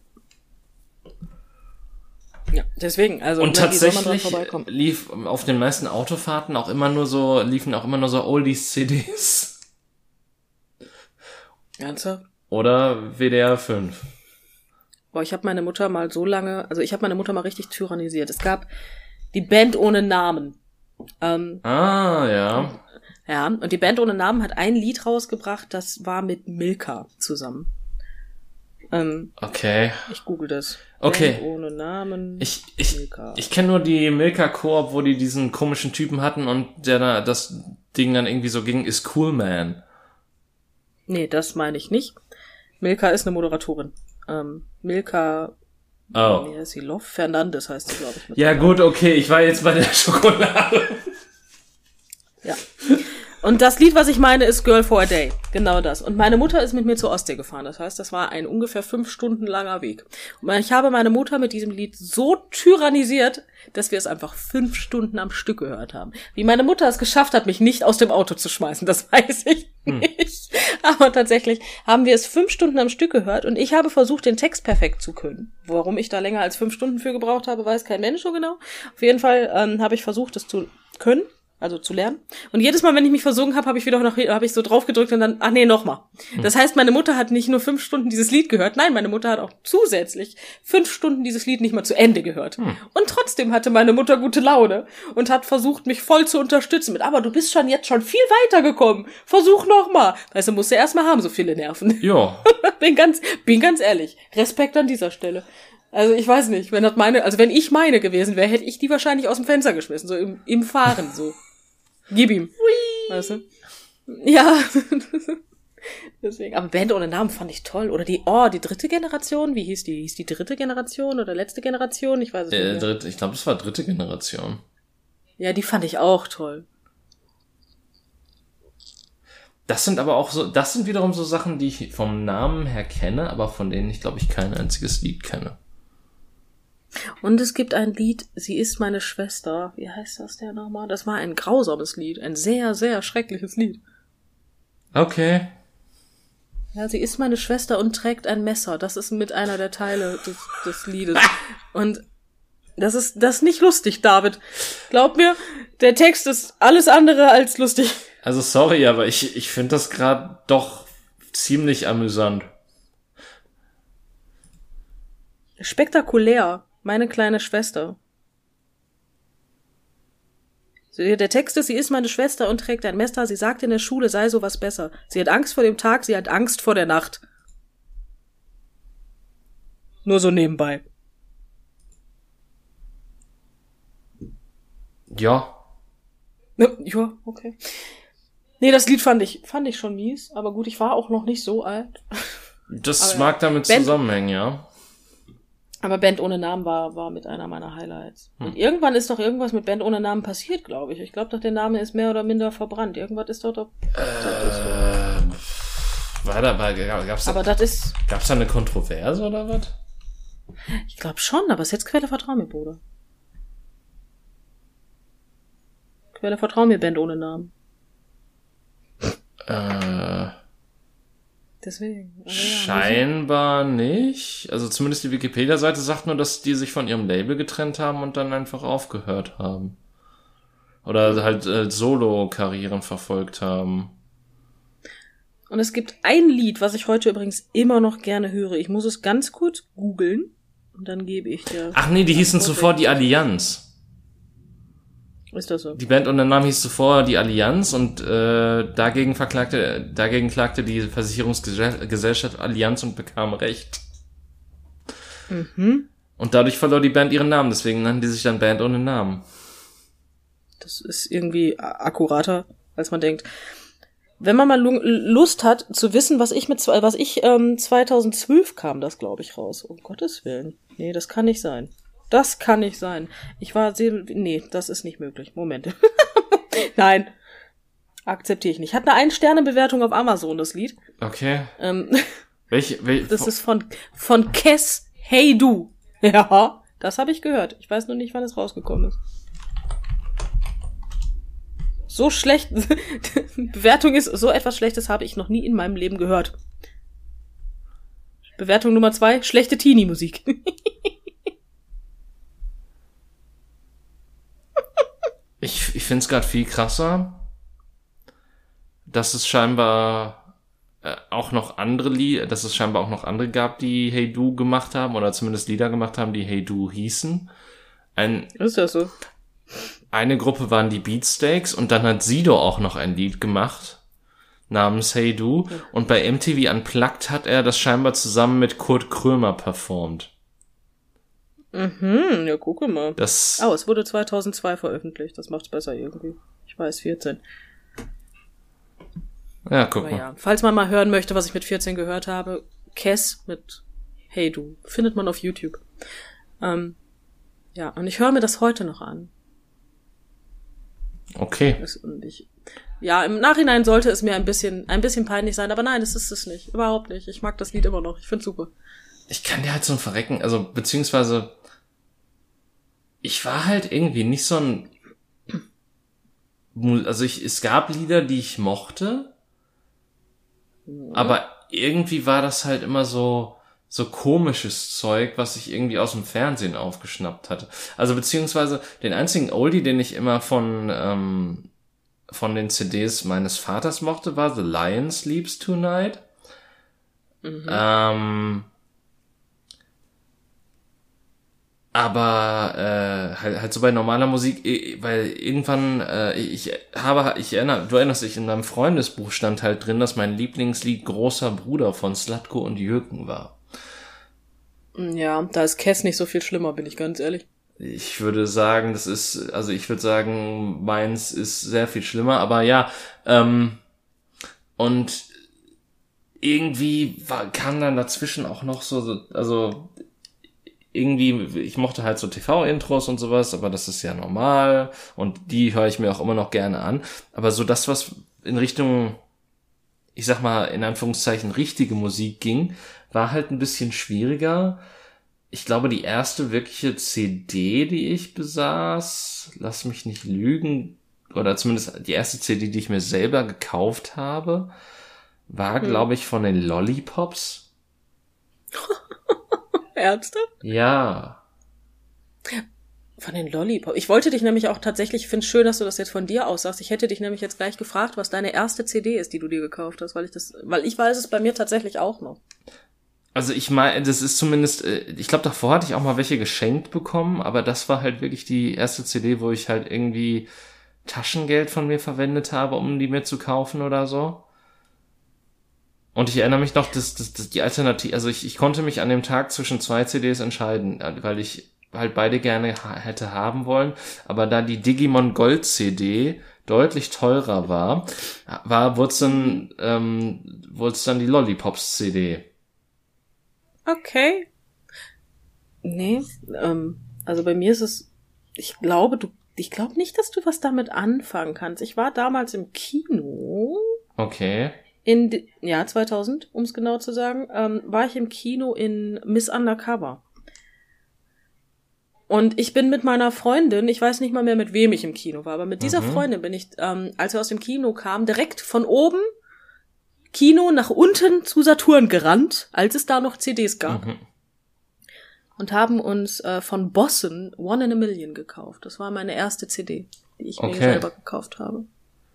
Ja, deswegen, also und ne, tatsächlich lief auf den meisten Autofahrten auch immer nur so, liefen auch immer nur so Oldies-C Ds. Ernsthaft? Oder W D R fünf. Boah, ich habe meine Mutter mal so lange, also ich habe meine Mutter mal richtig tyrannisiert. Es gab die Band ohne Namen. Ähm, ah, ja. Ja, und die Band ohne Namen hat ein Lied rausgebracht, das war mit Milka zusammen. Ähm, okay. Ich google das. Okay. Band ohne Namen. Ich ich Milka. ich kenne nur die Milka Koop, wo die diesen komischen Typen hatten und der da das Ding dann irgendwie so ging, ist Cool Man. Nee, das meine ich nicht. Milka ist eine Moderatorin. Ähm, Milka, oh. wie heißt sie? Love Fernandes heißt sie, glaube ich. Ja gut, okay, ich war jetzt bei der Schokolade. Ja. Und das Lied, was ich meine, ist Girl for a Day. Genau das. Und meine Mutter ist mit mir zur Ostsee gefahren. Das heißt, das war ein ungefähr fünf Stunden langer Weg. Und ich habe meine Mutter mit diesem Lied so tyrannisiert, dass wir es einfach fünf Stunden am Stück gehört haben. Wie meine Mutter es geschafft hat, mich nicht aus dem Auto zu schmeißen, das weiß ich hm. nicht. Aber tatsächlich haben wir es fünf Stunden am Stück gehört und ich habe versucht, den Text perfekt zu können. Warum ich da länger als fünf Stunden für gebraucht habe, weiß kein Mensch so genau. Auf jeden Fall ähm, habe ich versucht, es zu können. Also zu lernen. Und jedes Mal, wenn ich mich versungen habe, habe ich wieder noch, habe ich so drauf gedrückt und dann, ach nee, nochmal. Hm. Das heißt, meine Mutter hat nicht nur fünf Stunden dieses Lied gehört, nein, meine Mutter hat auch zusätzlich fünf Stunden dieses Lied nicht mal zu Ende gehört. Hm. Und trotzdem hatte meine Mutter gute Laune und hat versucht, mich voll zu unterstützen mit, aber du bist schon jetzt schon viel weitergekommen. Versuch nochmal. Weißt du, musst du erst mal haben, so viele Nerven. Ja. bin ganz, bin ganz ehrlich. Respekt an dieser Stelle. Also ich weiß nicht, wenn das meine, also wenn ich meine gewesen wäre, hätte ich die wahrscheinlich aus dem Fenster geschmissen, so im, im Fahren, so. Gib ihm. Hui. Weißt du? Ja. Deswegen, aber Band ohne Namen fand ich toll. Oder die, oh, die dritte Generation, wie hieß die? Hieß die dritte Generation oder letzte Generation? Ich weiß es Äh, nicht. dritte, ich glaube, das war dritte Generation. Ja, die fand ich auch toll. Das sind aber auch so, das sind wiederum so Sachen, die ich vom Namen her kenne, aber von denen ich, glaube ich, kein einziges Lied kenne. Und es gibt ein Lied, Sie ist meine Schwester. Wie heißt das denn nochmal? Das war ein grausames Lied. Ein sehr, sehr schreckliches Lied. Okay. Ja, sie ist meine Schwester und trägt ein Messer. Das ist mit einer der Teile des, des Liedes. Und das ist, das ist nicht lustig, David. Glaub mir, der Text ist alles andere als lustig. Also sorry, aber ich, ich finde das gerade doch ziemlich amüsant. Spektakulär. Meine kleine Schwester. Der Text ist, sie ist meine Schwester und trägt ein Messer. Sie sagt in der Schule, sei sowas besser. Sie hat Angst vor dem Tag, sie hat Angst vor der Nacht. Nur so nebenbei. Ja. Ja, okay. Nee, das Lied fand ich, fand ich schon mies. Aber gut, ich war auch noch nicht so alt. Das aber mag damit Band, zusammenhängen, ja. Aber Band ohne Namen war, war mit einer meiner Highlights. Hm. Und irgendwann ist doch irgendwas mit Band ohne Namen passiert, glaube ich. Ich glaube doch, der Name ist mehr oder minder verbrannt. Irgendwas ist doch doch... Äh, war da, war, gab's da, aber das ist... gab's da eine Kontroverse oder was? Ich glaube schon, aber es ist jetzt Quelle Vertrau mir, Bruder. Quelle Vertrau mir, Band ohne Namen. Äh... Deswegen. Ja, Scheinbar nicht. Also zumindest die Wikipedia-Seite sagt nur, dass die sich von ihrem Label getrennt haben und dann einfach aufgehört haben. Oder halt äh, Solo-Karrieren verfolgt haben. Und es gibt ein Lied, was ich heute übrigens immer noch gerne höre. Ich muss es ganz kurz googeln und dann gebe ich dir... Ach nee, die hießen zuvor die Allianz. Ist das so? Die Band unter Namen hieß zuvor die Allianz und äh, dagegen verklagte, dagegen klagte die Versicherungsgesellschaft Allianz und bekam Recht. Mhm. Und dadurch verlor die Band ihren Namen, deswegen nannten die sich dann Band ohne Namen. Das ist irgendwie akkurater, als man denkt. Wenn man mal Lust hat zu wissen, was ich mit was ich ähm, zweitausendzwölf kam das, glaube ich, raus. Um Gottes Willen. Nee, das kann nicht sein. Das kann nicht sein. Ich war sehr... Nee, das ist nicht möglich. Moment. Nein. Akzeptiere ich nicht. Hat eine Ein-Sterne-Bewertung auf Amazon, das Lied. Okay. Ähm, welche, welche, das ist von von Kes Hey Du. Ja, das habe ich gehört. Ich weiß nur nicht, wann es rausgekommen ist. So schlecht... Bewertung ist, so etwas Schlechtes habe ich noch nie in meinem Leben gehört. Bewertung Nummer zwei, schlechte Teenie-Musik. Ich, ich finde es gerade viel krasser, dass es scheinbar äh, auch noch andere Lieder, dass es scheinbar auch noch andere gab, die Hey Du gemacht haben oder zumindest Lieder gemacht haben, die Hey Du hießen. Ein, ist das so? Eine Gruppe waren die Beatsteaks und dann hat Sido auch noch ein Lied gemacht namens Hey Du und bei M T V Unplugged hat er das scheinbar zusammen mit Kurt Krömer performt. Mhm, ja, gucke mal. Das oh, es wurde zweitausendzwei veröffentlicht. Das macht's besser irgendwie. Ich weiß, vierzehn. Ja, guck Aber mal. ja, falls man mal hören möchte, was ich mit vierzehn gehört habe, Kes mit Hey Du. Findet man auf YouTube. Ähm, ja, und ich höre mir das heute noch an. Okay. Das, und ich, ja, im Nachhinein sollte es mir ein bisschen, ein bisschen peinlich sein, aber nein, das ist es nicht. Überhaupt nicht. Ich mag das Lied immer noch. Ich find's super. Ich kann dir halt so ein Verrecken, also beziehungsweise ich war halt irgendwie nicht so ein, also ich, es gab Lieder, die ich mochte, mhm. aber irgendwie war das halt immer so, so komisches Zeug, was ich irgendwie aus dem Fernsehen aufgeschnappt hatte. Also beziehungsweise den einzigen Oldie, den ich immer von, ähm, von den C Ds meines Vaters mochte, war The Lion Sleeps Tonight. Mhm. Ähm, Aber äh, halt, halt so bei normaler Musik, weil irgendwann, äh, ich habe, ich erinnere, du erinnerst dich, in meinem Freundesbuch stand halt drin, dass mein Lieblingslied Großer Bruder von Slatko und Jürgen war. Ja, da ist Kes nicht so viel schlimmer, bin ich ganz ehrlich. Ich würde sagen, das ist, also ich würde sagen, meins ist sehr viel schlimmer, aber ja, ähm, und irgendwie war, kam dann dazwischen auch noch so, so, also irgendwie, ich mochte halt so T V-Intros und sowas, aber das ist ja normal und die höre ich mir auch immer noch gerne an. Aber so das, was in Richtung, ich sag mal, in Anführungszeichen richtige Musik ging, war halt ein bisschen schwieriger. Ich glaube, die erste wirkliche C D, die ich besaß, lass mich nicht lügen, oder zumindest die erste C D, die ich mir selber gekauft habe, war, hm. glaube ich, von den Lollipops. Ernsthaft? Ja. Von den Lollipops. Ich wollte dich nämlich auch tatsächlich, ich finde es schön, dass du das jetzt von dir aus sagst. Ich hätte dich nämlich jetzt gleich gefragt, was deine erste C D ist, die du dir gekauft hast, weil ich das, weil ich weiß es bei mir tatsächlich auch noch. Also ich meine, das ist zumindest, ich glaube, davor hatte ich auch mal welche geschenkt bekommen, aber das war halt wirklich die erste C D, wo ich halt irgendwie Taschengeld von mir verwendet habe, um die mir zu kaufen oder so. Und ich erinnere mich noch, dass, dass, dass die Alternative, also ich, ich konnte mich an dem Tag zwischen zwei C Ds entscheiden, weil ich halt beide gerne ha- hätte haben wollen, aber da die Digimon Gold C D deutlich teurer war, war wurde es dann, ähm, wurde es dann die Lollipops C D. Okay. Nee, ähm, also bei mir ist es, ich glaube, du, ich glaube nicht, dass du was damit anfangen kannst. Ich war damals im Kino. Okay. In, ja, zweitausend, um es genau zu sagen, ähm, war ich im Kino in Miss Undercover. Und ich bin mit meiner Freundin, ich weiß nicht mal mehr, mit wem ich im Kino war, aber mit dieser Mhm. Freundin bin ich, ähm, als wir aus dem Kino kamen, direkt von oben Kino nach unten zu Saturn gerannt, als es da noch C Ds gab. Mhm. Und haben uns äh, von Bossen One in a Million gekauft. Das war meine erste C D, die ich Okay. mir selber gekauft habe.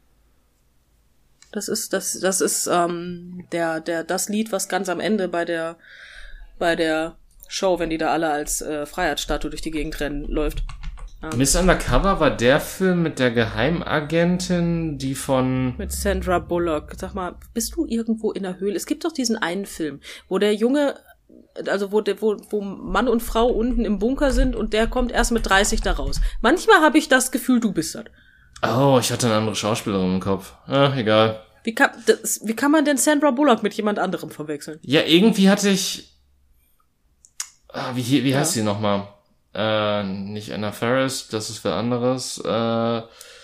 Das ist das das ist ähm, der der das Lied, was ganz am Ende bei der bei der Show, wenn die da alle als äh, Freiheitsstatue durch die Gegend rennen, läuft. Ähm, Miss Undercover war der Film mit der Geheimagentin, die von... Mit Sandra Bullock. Sag mal, bist du irgendwo in der Höhle? Es gibt doch diesen einen Film, wo der Junge, also wo der, wo, wo Mann und Frau unten im Bunker sind und der kommt erst mit dreißig da raus. Manchmal habe ich das Gefühl, du bist das. Oh, ich hatte eine andere Schauspielerin im Kopf. Ah, egal. Wie kann, das, wie kann man denn Sandra Bullock mit jemand anderem verwechseln? Ja, irgendwie hatte ich... Ah, wie, wie heißt Ja. sie nochmal? Äh, nicht Anna Faris, das ist wer anderes. Äh,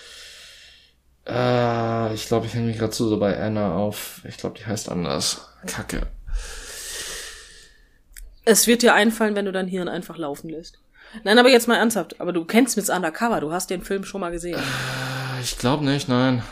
äh, ich glaube, ich hänge mich gerade so bei Anna auf. Ich glaube, die heißt anders. Kacke. Es wird dir einfallen, wenn du dein Hirn einfach laufen lässt. Nein, aber jetzt mal ernsthaft. Aber du kennst Miss Undercover, du hast den Film schon mal gesehen. Ich glaube nicht, nein.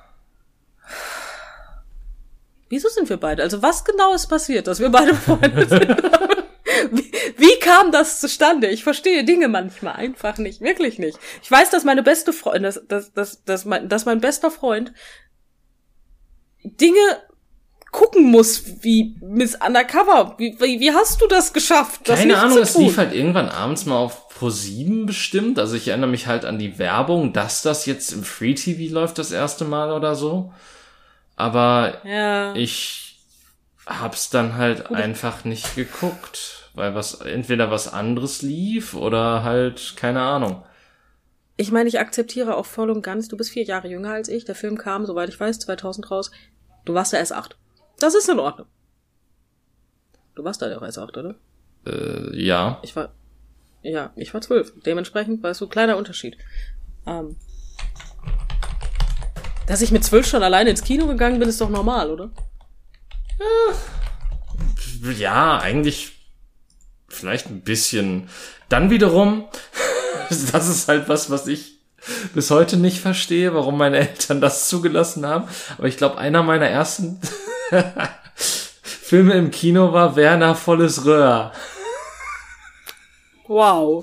Wieso sind wir beide? Also was genau ist passiert, dass wir beide Freunde sind? Wie, wie kam das zustande? Ich verstehe Dinge manchmal einfach nicht, wirklich nicht. Ich weiß, dass meine beste Freundin, dass, dass, dass, dass, mein, dass mein bester Freund Dinge gucken muss, wie Miss Undercover. Wie, wie, wie hast du das geschafft? Das Keine nicht Ahnung, zu es tun? lief halt irgendwann abends mal auf ProSieben bestimmt. Also ich erinnere mich halt an die Werbung, dass das jetzt im Free-T V läuft das erste Mal oder so. Aber Ja. ich hab's dann halt Gut. einfach nicht geguckt, weil was entweder was anderes lief oder halt keine Ahnung. Ich meine, ich akzeptiere auch voll und ganz, du bist vier Jahre jünger als ich. Der Film kam, soweit ich weiß, zweitausend raus. Du warst ja erst acht. Das ist in Ordnung. Du warst da ja auch erst acht, oder? Äh, ja. Ich war, ja, ich war zwölf. Dementsprechend, weißt du, kleiner Unterschied. Ähm, dass ich mit zwölf schon alleine ins Kino gegangen bin, ist doch normal, oder? Ja, eigentlich vielleicht ein bisschen. Dann wiederum, das ist halt was, was ich bis heute nicht verstehe, warum meine Eltern das zugelassen haben. Aber ich glaube, einer meiner ersten Filme im Kino war Werner volles Röhr. Wow.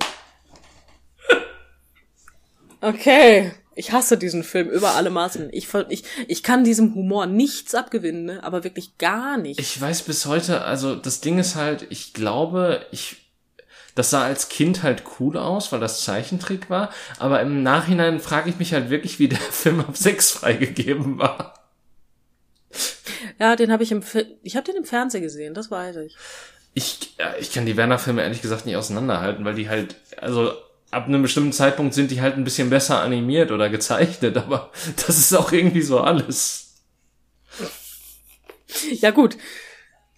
Okay. Ich hasse diesen Film über alle Maßen. Ich, ich, ich kann diesem Humor nichts abgewinnen, ne? Aber wirklich gar nichts. Ich weiß bis heute, also das Ding ist halt, ich glaube, ich das sah als Kind halt cool aus, weil das Zeichentrick war, aber im Nachhinein frage ich mich halt wirklich, wie der Film ab sechs freigegeben war. Ja, den habe ich im Fi- ich habe den im Fernsehen gesehen, das weiß ich. Ich, ja, ich kann die Werner-Filme ehrlich gesagt nicht auseinanderhalten, weil die halt, also ab einem bestimmten Zeitpunkt sind die halt ein bisschen besser animiert oder gezeichnet, aber das ist auch irgendwie so alles. Ja gut,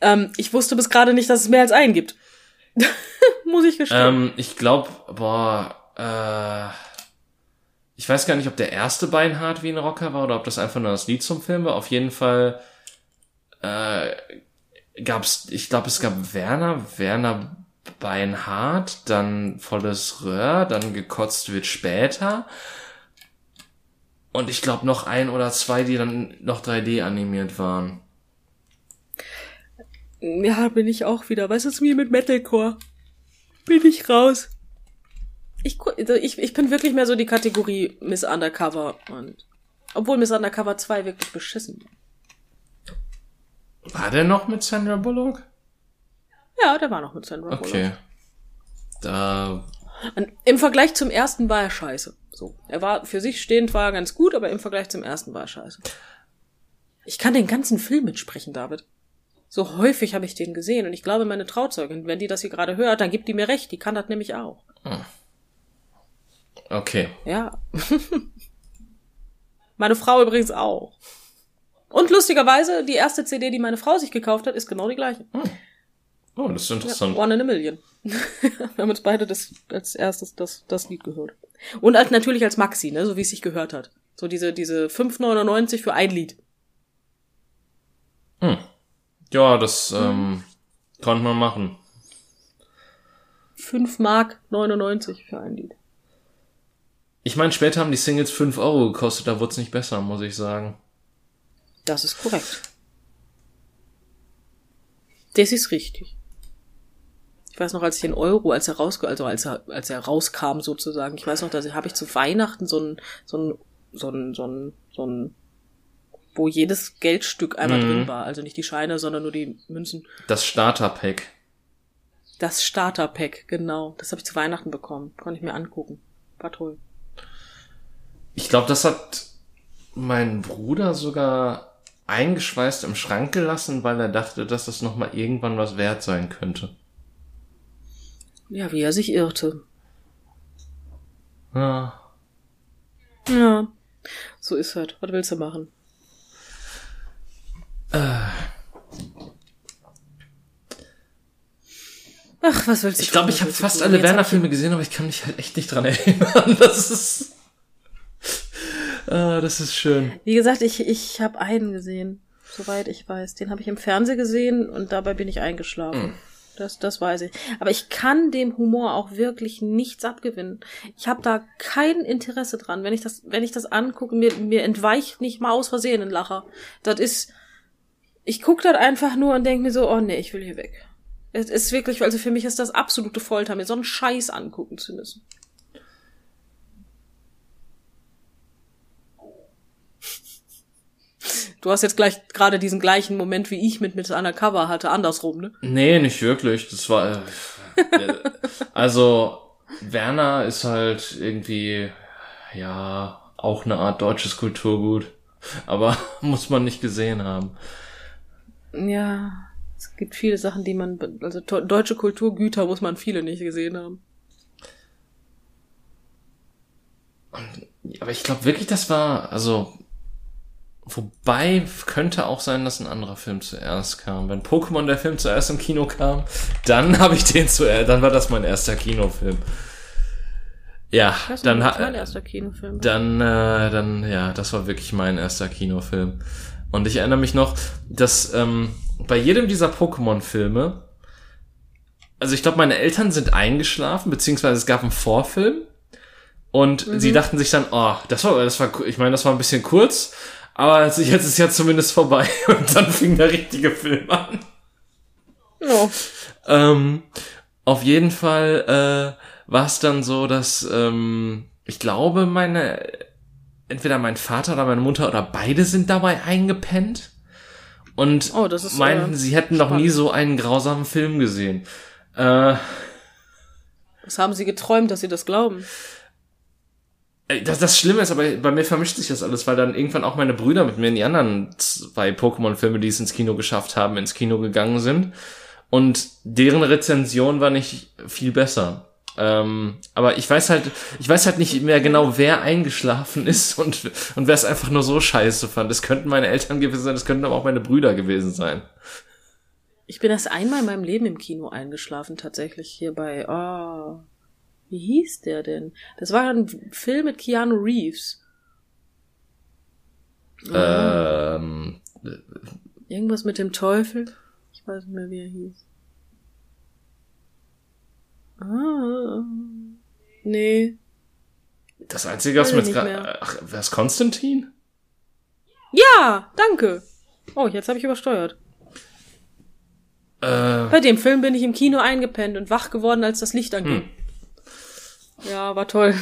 Ähm, ich wusste bis gerade nicht, dass es mehr als einen gibt. Muss ich gestehen. Ähm, ich glaube, boah, äh, ich weiß gar nicht, ob der erste Beinhardt wie ein Rocker war oder ob das einfach nur das Lied zum Film war. Auf jeden Fall äh, gab's, ich glaube, es gab Werner, Werner Beinhardt, dann Volles Röhr, dann Gekotzt wird später. Und ich glaube noch ein oder zwei, die dann noch drei D animiert waren. Ja, bin ich auch wieder. Was ist mir mit Metalcore? Bin ich raus. Ich, ich, ich bin wirklich mehr so die Kategorie Miss Undercover. Und obwohl Miss Undercover zwei wirklich beschissen war. War der noch mit Sandra Bullock? Ja, der war noch mit Sandra Bullock. Okay. Da... Und im Vergleich zum ersten war er scheiße. So. Er war für sich stehend, war er ganz gut, aber im Vergleich zum ersten war er scheiße. Ich kann den ganzen Film mitsprechen, David. So häufig habe ich den gesehen und ich glaube, meine Trauzeugin, wenn die das hier gerade hört, dann gibt die mir recht, die kann das nämlich auch. Hm. Okay. Ja. Meine Frau übrigens auch. Und lustigerweise, die erste C D, die meine Frau sich gekauft hat, ist genau die gleiche. Hm. Oh, das ist interessant. Ja, One in a Million. Wir haben uns beide das, als erstes das, das Lied gehört. Und als, natürlich als Maxi, ne, so wie es sich gehört hat. So diese, diese fünf neunundneunzig für ein Lied. Hm. Ja, das, ähm, hm. konnte man machen. fünf Mark neunundneunzig für ein Lied. Ich meine, später haben die Singles fünf Euro gekostet, da wurde es nicht besser, muss ich sagen. Das ist korrekt. Das ist richtig. Ich weiß noch, als ich den Euro, als er raus, also als er, als er rauskam sozusagen, ich weiß noch, da habe ich zu Weihnachten so ein, so ein, so ein, so ein, so ein, wo jedes Geldstück einmal mhm. drin war. Also nicht die Scheine, sondern nur die Münzen. Das Starter-Pack. Das Starter-Pack, genau. Das habe ich zu Weihnachten bekommen. Konnte ich mir angucken. War toll. Ich glaube, das hat mein Bruder sogar eingeschweißt im Schrank gelassen, weil er dachte, dass das nochmal irgendwann was wert sein könnte. Ja, wie er sich irrte. Ja. Ja. So ist halt. Was willst du machen? Äh. Ach, was willst du? Ich glaube, ich habe fast alle Werner-Filme gesehen, aber ich kann mich halt echt nicht dran erinnern. Das ist... Ah, das ist schön. Wie gesagt, ich ich habe einen gesehen, soweit ich weiß. Den habe ich im Fernsehen gesehen und dabei bin ich eingeschlafen. Mm. Das das weiß ich. Aber ich kann dem Humor auch wirklich nichts abgewinnen. Ich habe da kein Interesse dran. Wenn ich das wenn ich das angucke, mir mir entweicht nicht mal aus Versehen ein Lacher. Das ist... Ich gucke das einfach nur und denke mir so, oh nee, ich will hier weg. Es ist wirklich, also für mich ist das absolute Folter, mir so einen Scheiß angucken zu müssen. Du hast jetzt gleich gerade diesen gleichen Moment, wie ich mit Miss Undercover hatte, andersrum, ne? Nee, nicht wirklich. Das war, äh, also, Werner ist halt irgendwie, ja, auch eine Art deutsches Kulturgut. Aber muss man nicht gesehen haben. Ja, es gibt viele Sachen, die man, also to- deutsche Kulturgüter muss man viele nicht gesehen haben. Aber ich glaube wirklich, das war, also, wobei könnte auch sein, dass ein anderer Film zuerst kam. Wenn Pokémon der Film zuerst im Kino kam, dann habe ich den zuerst, dann war das mein erster Kinofilm. Ja, das dann hat mein erster Kinofilm. Dann, äh, dann, ja, das war wirklich mein erster Kinofilm. Und ich erinnere mich noch, dass ähm, bei jedem dieser Pokémon-Filme, also ich glaube, meine Eltern sind eingeschlafen, beziehungsweise es gab einen Vorfilm und mhm. sie dachten sich dann, oh, das war, das war, ich meine, das war ein bisschen kurz, aber jetzt ist es ja zumindest vorbei. Und dann fing der richtige Film an. Ja. Ähm, auf jeden Fall äh, war es dann so, dass ähm, ich glaube, meine entweder mein Vater oder meine Mutter oder beide sind dabei eingepennt und oh, das ist, meinten, äh, sie hätten spannend. noch nie so einen grausamen Film gesehen. Äh, Was haben sie geträumt, dass sie das glauben? Das, das Schlimme ist, aber bei mir vermischt sich das alles, weil dann irgendwann auch meine Brüder mit mir in die anderen zwei Pokémon-Filme, die es ins Kino geschafft haben, ins Kino gegangen sind. Und deren Rezension war nicht viel besser. Ähm, aber ich weiß halt, ich weiß halt nicht mehr genau, wer eingeschlafen ist und, und wer es einfach nur so scheiße fand. Es könnten meine Eltern gewesen sein, es könnten aber auch meine Brüder gewesen sein. Ich bin erst einmal in meinem Leben im Kino eingeschlafen, tatsächlich hier bei, oh, wie hieß der denn? Das war ein Film mit Keanu Reeves. Ähm. Irgendwas mit dem Teufel? Ich weiß nicht mehr, wie er hieß. Ah. Nee. Das Einzige, was mir jetzt gerade... Ach, wer ist Konstantin? Ja, danke. Oh, jetzt habe ich übersteuert. Äh. Bei dem Film bin ich im Kino eingepennt und wach geworden, als das Licht anging. Hm. Ja, war toll.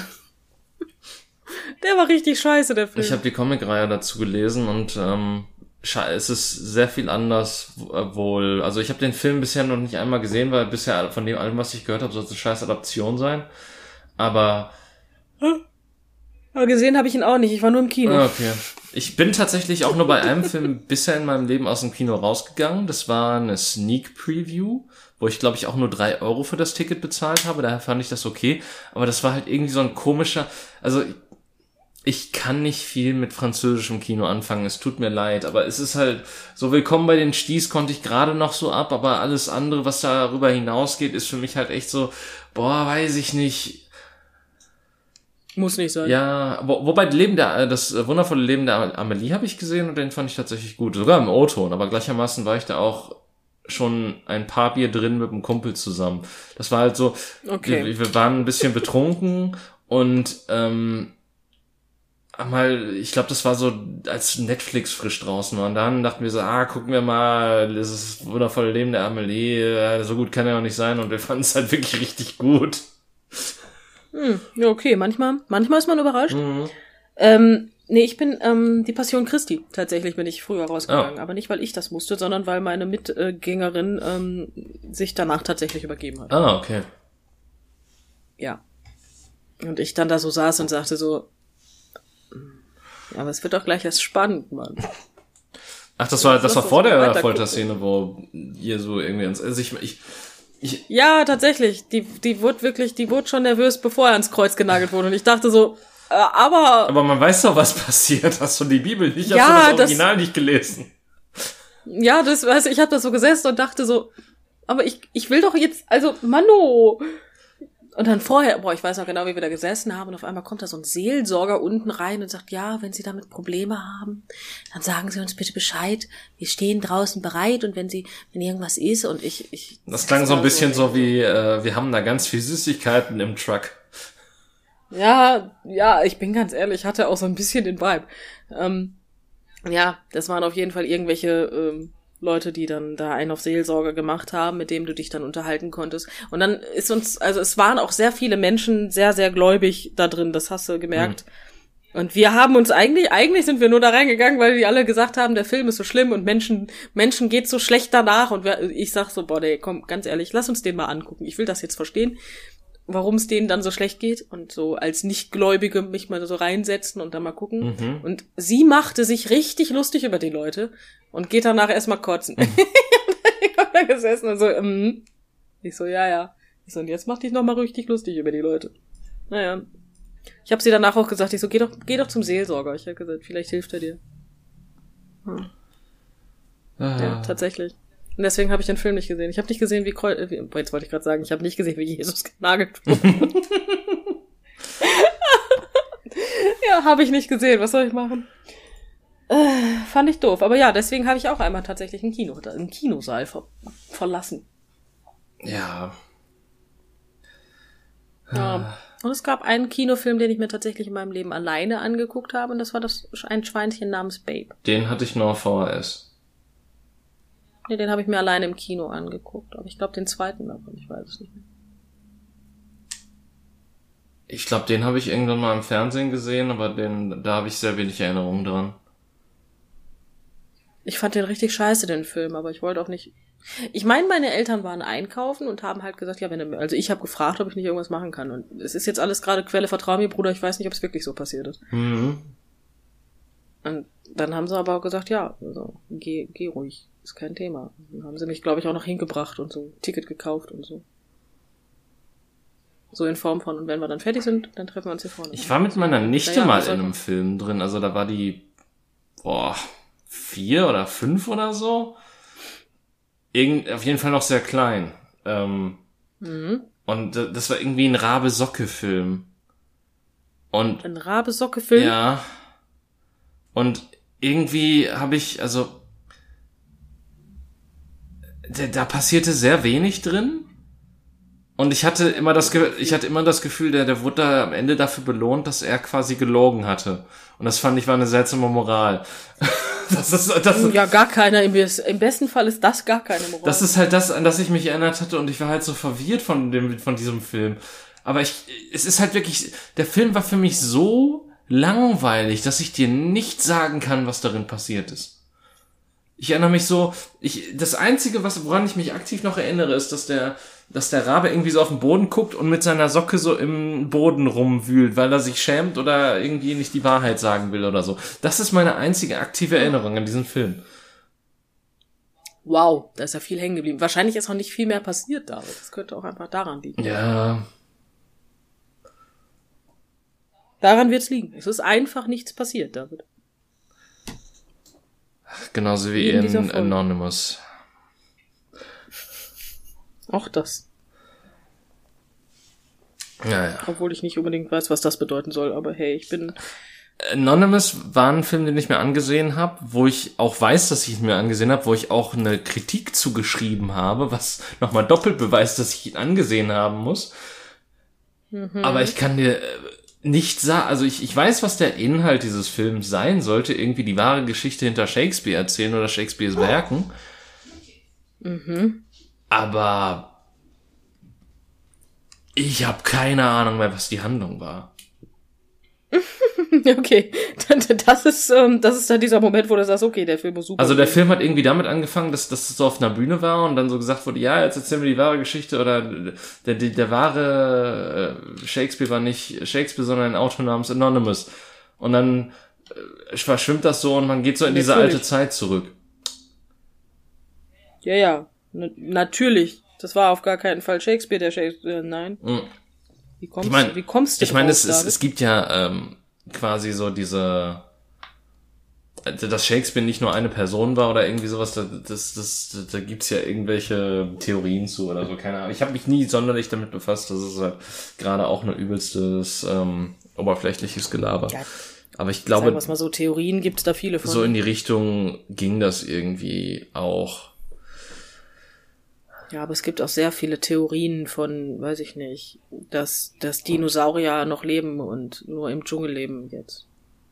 Der war richtig scheiße, der Film. Ich habe die Comicreihe dazu gelesen und ähm, es ist sehr viel anders wohl. Also ich habe den Film bisher noch nicht einmal gesehen, weil bisher von dem allem, was ich gehört habe, soll es eine scheiß Adaption sein. Aber... Aber gesehen habe ich ihn auch nicht. Ich war nur im Kino. Okay. Ich bin tatsächlich auch nur bei einem Film bisher in meinem Leben aus dem Kino rausgegangen. Das war eine Sneak Preview, wo ich glaube ich auch nur drei Euro für das Ticket bezahlt habe. Daher fand ich das okay. Aber das war halt irgendwie so ein komischer... Also ich kann nicht viel mit französischem Kino anfangen. Es tut mir leid. Aber es ist halt so, Willkommen bei den Sties konnte ich gerade noch so ab. Aber alles andere, was darüber hinausgeht, ist für mich halt echt so... Boah, weiß ich nicht... Muss nicht sein. Ja, wo, wobei Leben der, das wundervolle Leben der Amelie habe ich gesehen und den fand ich tatsächlich gut. Sogar im O-Ton, aber gleichermaßen war ich da auch schon ein paar Bier drin mit einem Kumpel zusammen. Das war halt so, okay. wir, wir waren ein bisschen betrunken und ähm, mal, ich glaube, das war so, als Netflix frisch draußen war. Und dann dachten wir so, ah, gucken wir mal, das ist das wundervolle Leben der Amelie, so gut kann er auch nicht sein. Und wir fanden es halt wirklich richtig gut. Hm, ja, okay, manchmal, manchmal ist man überrascht. Mhm. Ähm, nee, ich bin, ähm, die Passion Christi, tatsächlich bin ich früher rausgegangen. Oh. Aber nicht, weil ich das musste, sondern weil meine Mitgängerin ähm, sich danach tatsächlich übergeben hat. Ah, okay. Ja. Und ich dann da so saß und sagte so, ja, aber es wird doch gleich erst spannend, Mann. Ach, das war, das war vor der Folterszene, gucken. wo ihr so irgendwie ans, also ich, ich, Ich, ja, tatsächlich. Die, die wurde wirklich, die wurde schon nervös, bevor er ans Kreuz genagelt wurde. Und ich dachte so, äh, aber... Aber man weiß doch, was passiert. Hast du die Bibel nicht? Ja, hast du das Original das, nicht gelesen? Ja, das, weißt du, ich habe da so gesessen und dachte so, aber ich, ich will doch jetzt, also, Mano. Und dann vorher, boah, ich weiß noch genau, wie wir da gesessen haben und auf einmal kommt da so ein Seelsorger unten rein und sagt, ja, wenn Sie damit Probleme haben, dann sagen Sie uns bitte Bescheid. Wir stehen draußen bereit und wenn Sie, wenn irgendwas ist und ich, ich. Das klang so ein bisschen so, so wie, äh, wir haben da ganz viel Süßigkeiten im Truck. Ja, ja, ich bin ganz ehrlich, ich hatte auch so ein bisschen den Vibe. Ähm, ja, das waren auf jeden Fall irgendwelche, ähm, Leute, die dann da einen auf Seelsorge gemacht haben, mit dem du dich dann unterhalten konntest. Und dann ist uns, also es waren auch sehr viele Menschen sehr, sehr gläubig da drin, das hast du gemerkt. Mhm. Und wir haben uns eigentlich, eigentlich sind wir nur da reingegangen, weil die alle gesagt haben, der Film ist so schlimm und Menschen, Menschen geht so schlecht danach. Und wir, ich sag so, boah, nee, komm, ganz ehrlich, lass uns den mal angucken. Ich will das jetzt verstehen, warum es denen dann so schlecht geht und so als Nichtgläubige mich mal so reinsetzen und dann mal gucken. Mhm. Und sie machte sich richtig lustig über die Leute und geht danach erstmal kotzen. Mhm. Ich hab da gesessen und so, ähm, ich so, ja, ja. Ich so, und jetzt mach dich nochmal richtig lustig über die Leute. Naja. Ich habe sie danach auch gesagt, ich so, geh doch, geh doch zum Seelsorger. Ich habe gesagt, vielleicht hilft er dir. Hm. Ah. Ja, tatsächlich. Und deswegen habe ich den Film nicht gesehen. Ich habe nicht gesehen, wie Kreuz... Äh, jetzt wollte ich gerade sagen, ich habe nicht gesehen, wie Jesus genagelt wurde. Ja, habe ich nicht gesehen. Was soll ich machen? Äh, fand ich doof. Aber ja, deswegen habe ich auch einmal tatsächlich ein Kino, einen Kinosaal ver- verlassen. Ja. Ja. Und es gab einen Kinofilm, den ich mir tatsächlich in meinem Leben alleine angeguckt habe. Und das war das ein Schweinchen namens Babe. Den hatte ich nur auf V H S. Nee, den habe ich mir alleine im Kino angeguckt. Aber ich glaube, den zweiten davon, ich weiß es nicht mehr. Ich glaube, den habe ich irgendwann mal im Fernsehen gesehen, aber den, da habe ich sehr wenig Erinnerungen dran. Ich fand den richtig scheiße, den Film, aber ich wollte auch nicht... Ich meine, meine Eltern waren einkaufen und haben halt gesagt, ja, wenn du... Also ich habe gefragt, ob ich nicht irgendwas machen kann. Und es ist jetzt alles gerade Quelle, vertrau mir, Bruder, ich weiß nicht, ob es wirklich so passiert ist. Mhm. Und dann haben sie aber auch gesagt, ja, also, geh, geh ruhig. Ist kein Thema. Dann haben sie mich, glaube ich, auch noch hingebracht und so Ticket gekauft und so. So in Form von, und wenn wir dann fertig sind, dann treffen wir uns hier vorne. Ich war mit meiner Nichte ja, mal in einem Film drin. Also da war die, boah, vier oder fünf oder so. irgend, auf jeden Fall noch sehr klein. Ähm, mhm. Und das war irgendwie ein Rabe-Socke-Film. Und ein Rabe-Socke-Film? Ja. Und irgendwie habe ich, also da, da passierte sehr wenig drin. Und ich hatte immer das, Ge- ich hatte immer das Gefühl, der, der wurde da am Ende dafür belohnt, dass er quasi gelogen hatte. Und das fand ich war eine seltsame Moral. das ist, das ist, ja, gar keiner. Im, Im besten Fall ist das gar keine Moral. Das ist halt das, an das ich mich erinnert hatte, und ich war halt so verwirrt von dem, von diesem Film. Aber ich, es ist halt wirklich, der Film war für mich so langweilig, dass ich dir nicht sagen kann, was darin passiert ist. Ich erinnere mich so, ich, das Einzige, was, woran ich mich aktiv noch erinnere, ist, dass der, dass der Rabe irgendwie so auf den Boden guckt und mit seiner Socke so im Boden rumwühlt, weil er sich schämt oder irgendwie nicht die Wahrheit sagen will oder so. Das ist meine einzige aktive Erinnerung an diesen Film. Wow, da ist ja viel hängen geblieben. Wahrscheinlich ist auch nicht viel mehr passiert, David. Das könnte auch einfach daran liegen. Ja. Daran wird's liegen. Es ist einfach nichts passiert, David. Genauso wie in, in Anonymous. Auch das. Ja, ja. Obwohl ich nicht unbedingt weiß, was das bedeuten soll, aber hey, ich bin... Anonymous war ein Film, den ich mir angesehen habe, wo ich auch weiß, dass ich ihn mir angesehen habe, wo ich auch eine Kritik zugeschrieben habe, was nochmal doppelt beweist, dass ich ihn angesehen haben muss. Mhm. Aber ich kann dir nicht sagen, also ich, ich weiß, was der Inhalt dieses Films sein sollte, irgendwie die wahre Geschichte hinter Shakespeare erzählen oder Shakespeares Werken. Mhm. Aber ich habe keine Ahnung mehr, was die Handlung war. Okay, das ist ähm, das ist dann dieser Moment, wo du sagst, okay, der Film ist super. Also der Film hat irgendwie damit angefangen, dass dass es so auf einer Bühne war und dann so gesagt wurde, ja, jetzt erzählen wir die wahre Geschichte oder der der, der wahre Shakespeare war nicht Shakespeare, sondern ein Autor namens Anonymous. Und dann äh, verschwimmt das so und man geht so in diese alte Zeit zurück. Ja, ja, N- natürlich. Das war auf gar keinen Fall Shakespeare, der Shakespeare, nein. Mhm. Wie kommst, ich mein, wie kommst du Ich meine, es, es, es gibt ja ähm, quasi so diese, dass Shakespeare nicht nur eine Person war oder irgendwie sowas, da, das, das, da gibt's ja irgendwelche Theorien zu oder so, keine Ahnung. Ich habe mich nie sonderlich damit befasst, das ist halt gerade auch nur übelstes ähm, oberflächliches Gelaber. Ja, aber ich glaube, sagen wir's mal so, Theorien gibt's da viele von. So in die Richtung ging das irgendwie auch. Ja, aber es gibt auch sehr viele Theorien von, weiß ich nicht, dass, dass Dinosaurier noch leben und nur im Dschungel leben jetzt.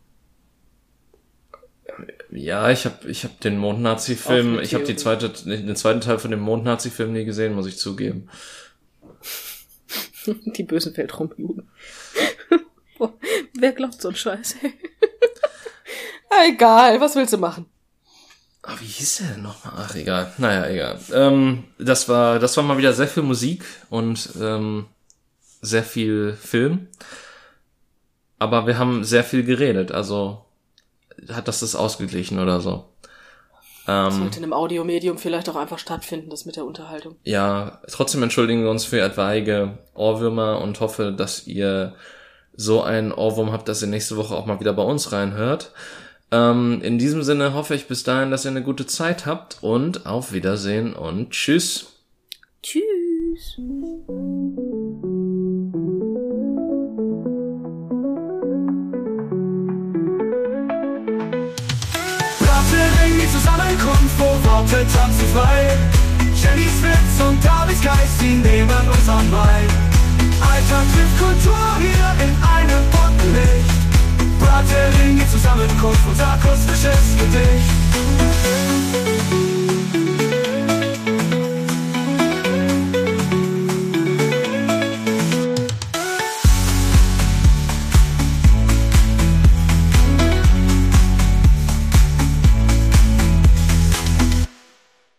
Ja, ich habe ich hab den Mond-Nazi-Film, ich habe die zweite, den zweiten Teil von dem Mond-Nazi-Film nie gesehen, muss ich zugeben. Die bösen Weltraumjuden. Wer glaubt so einen Scheiß? Egal, was willst du machen? Ah, wie hieß der denn nochmal? Ach, egal. Naja, egal. Ähm, das war, das war mal wieder sehr viel Musik und ähm, sehr viel Film. Aber wir haben sehr viel geredet, also hat das das ausgeglichen oder so. Das sollte in einem Audiomedium vielleicht auch einfach stattfinden, das mit der Unterhaltung. Ja, trotzdem entschuldigen wir uns für etwaige Ohrwürmer und hoffe, dass ihr so einen Ohrwurm habt, dass ihr nächste Woche auch mal wieder bei uns reinhört. Ähm, in diesem Sinne hoffe ich bis dahin, dass ihr eine gute Zeit habt und auf Wiedersehen und tschüss. Tschüss. Brattering, die Zusammenkunft, wo Worte tanzen frei. Jennys Witz und Davids Geist, sie nehmen uns an Bein. Alltag trifft Kultur hier in einem bunten Licht. Brattering, die Zusammenkunft, unser akustisches Gedicht.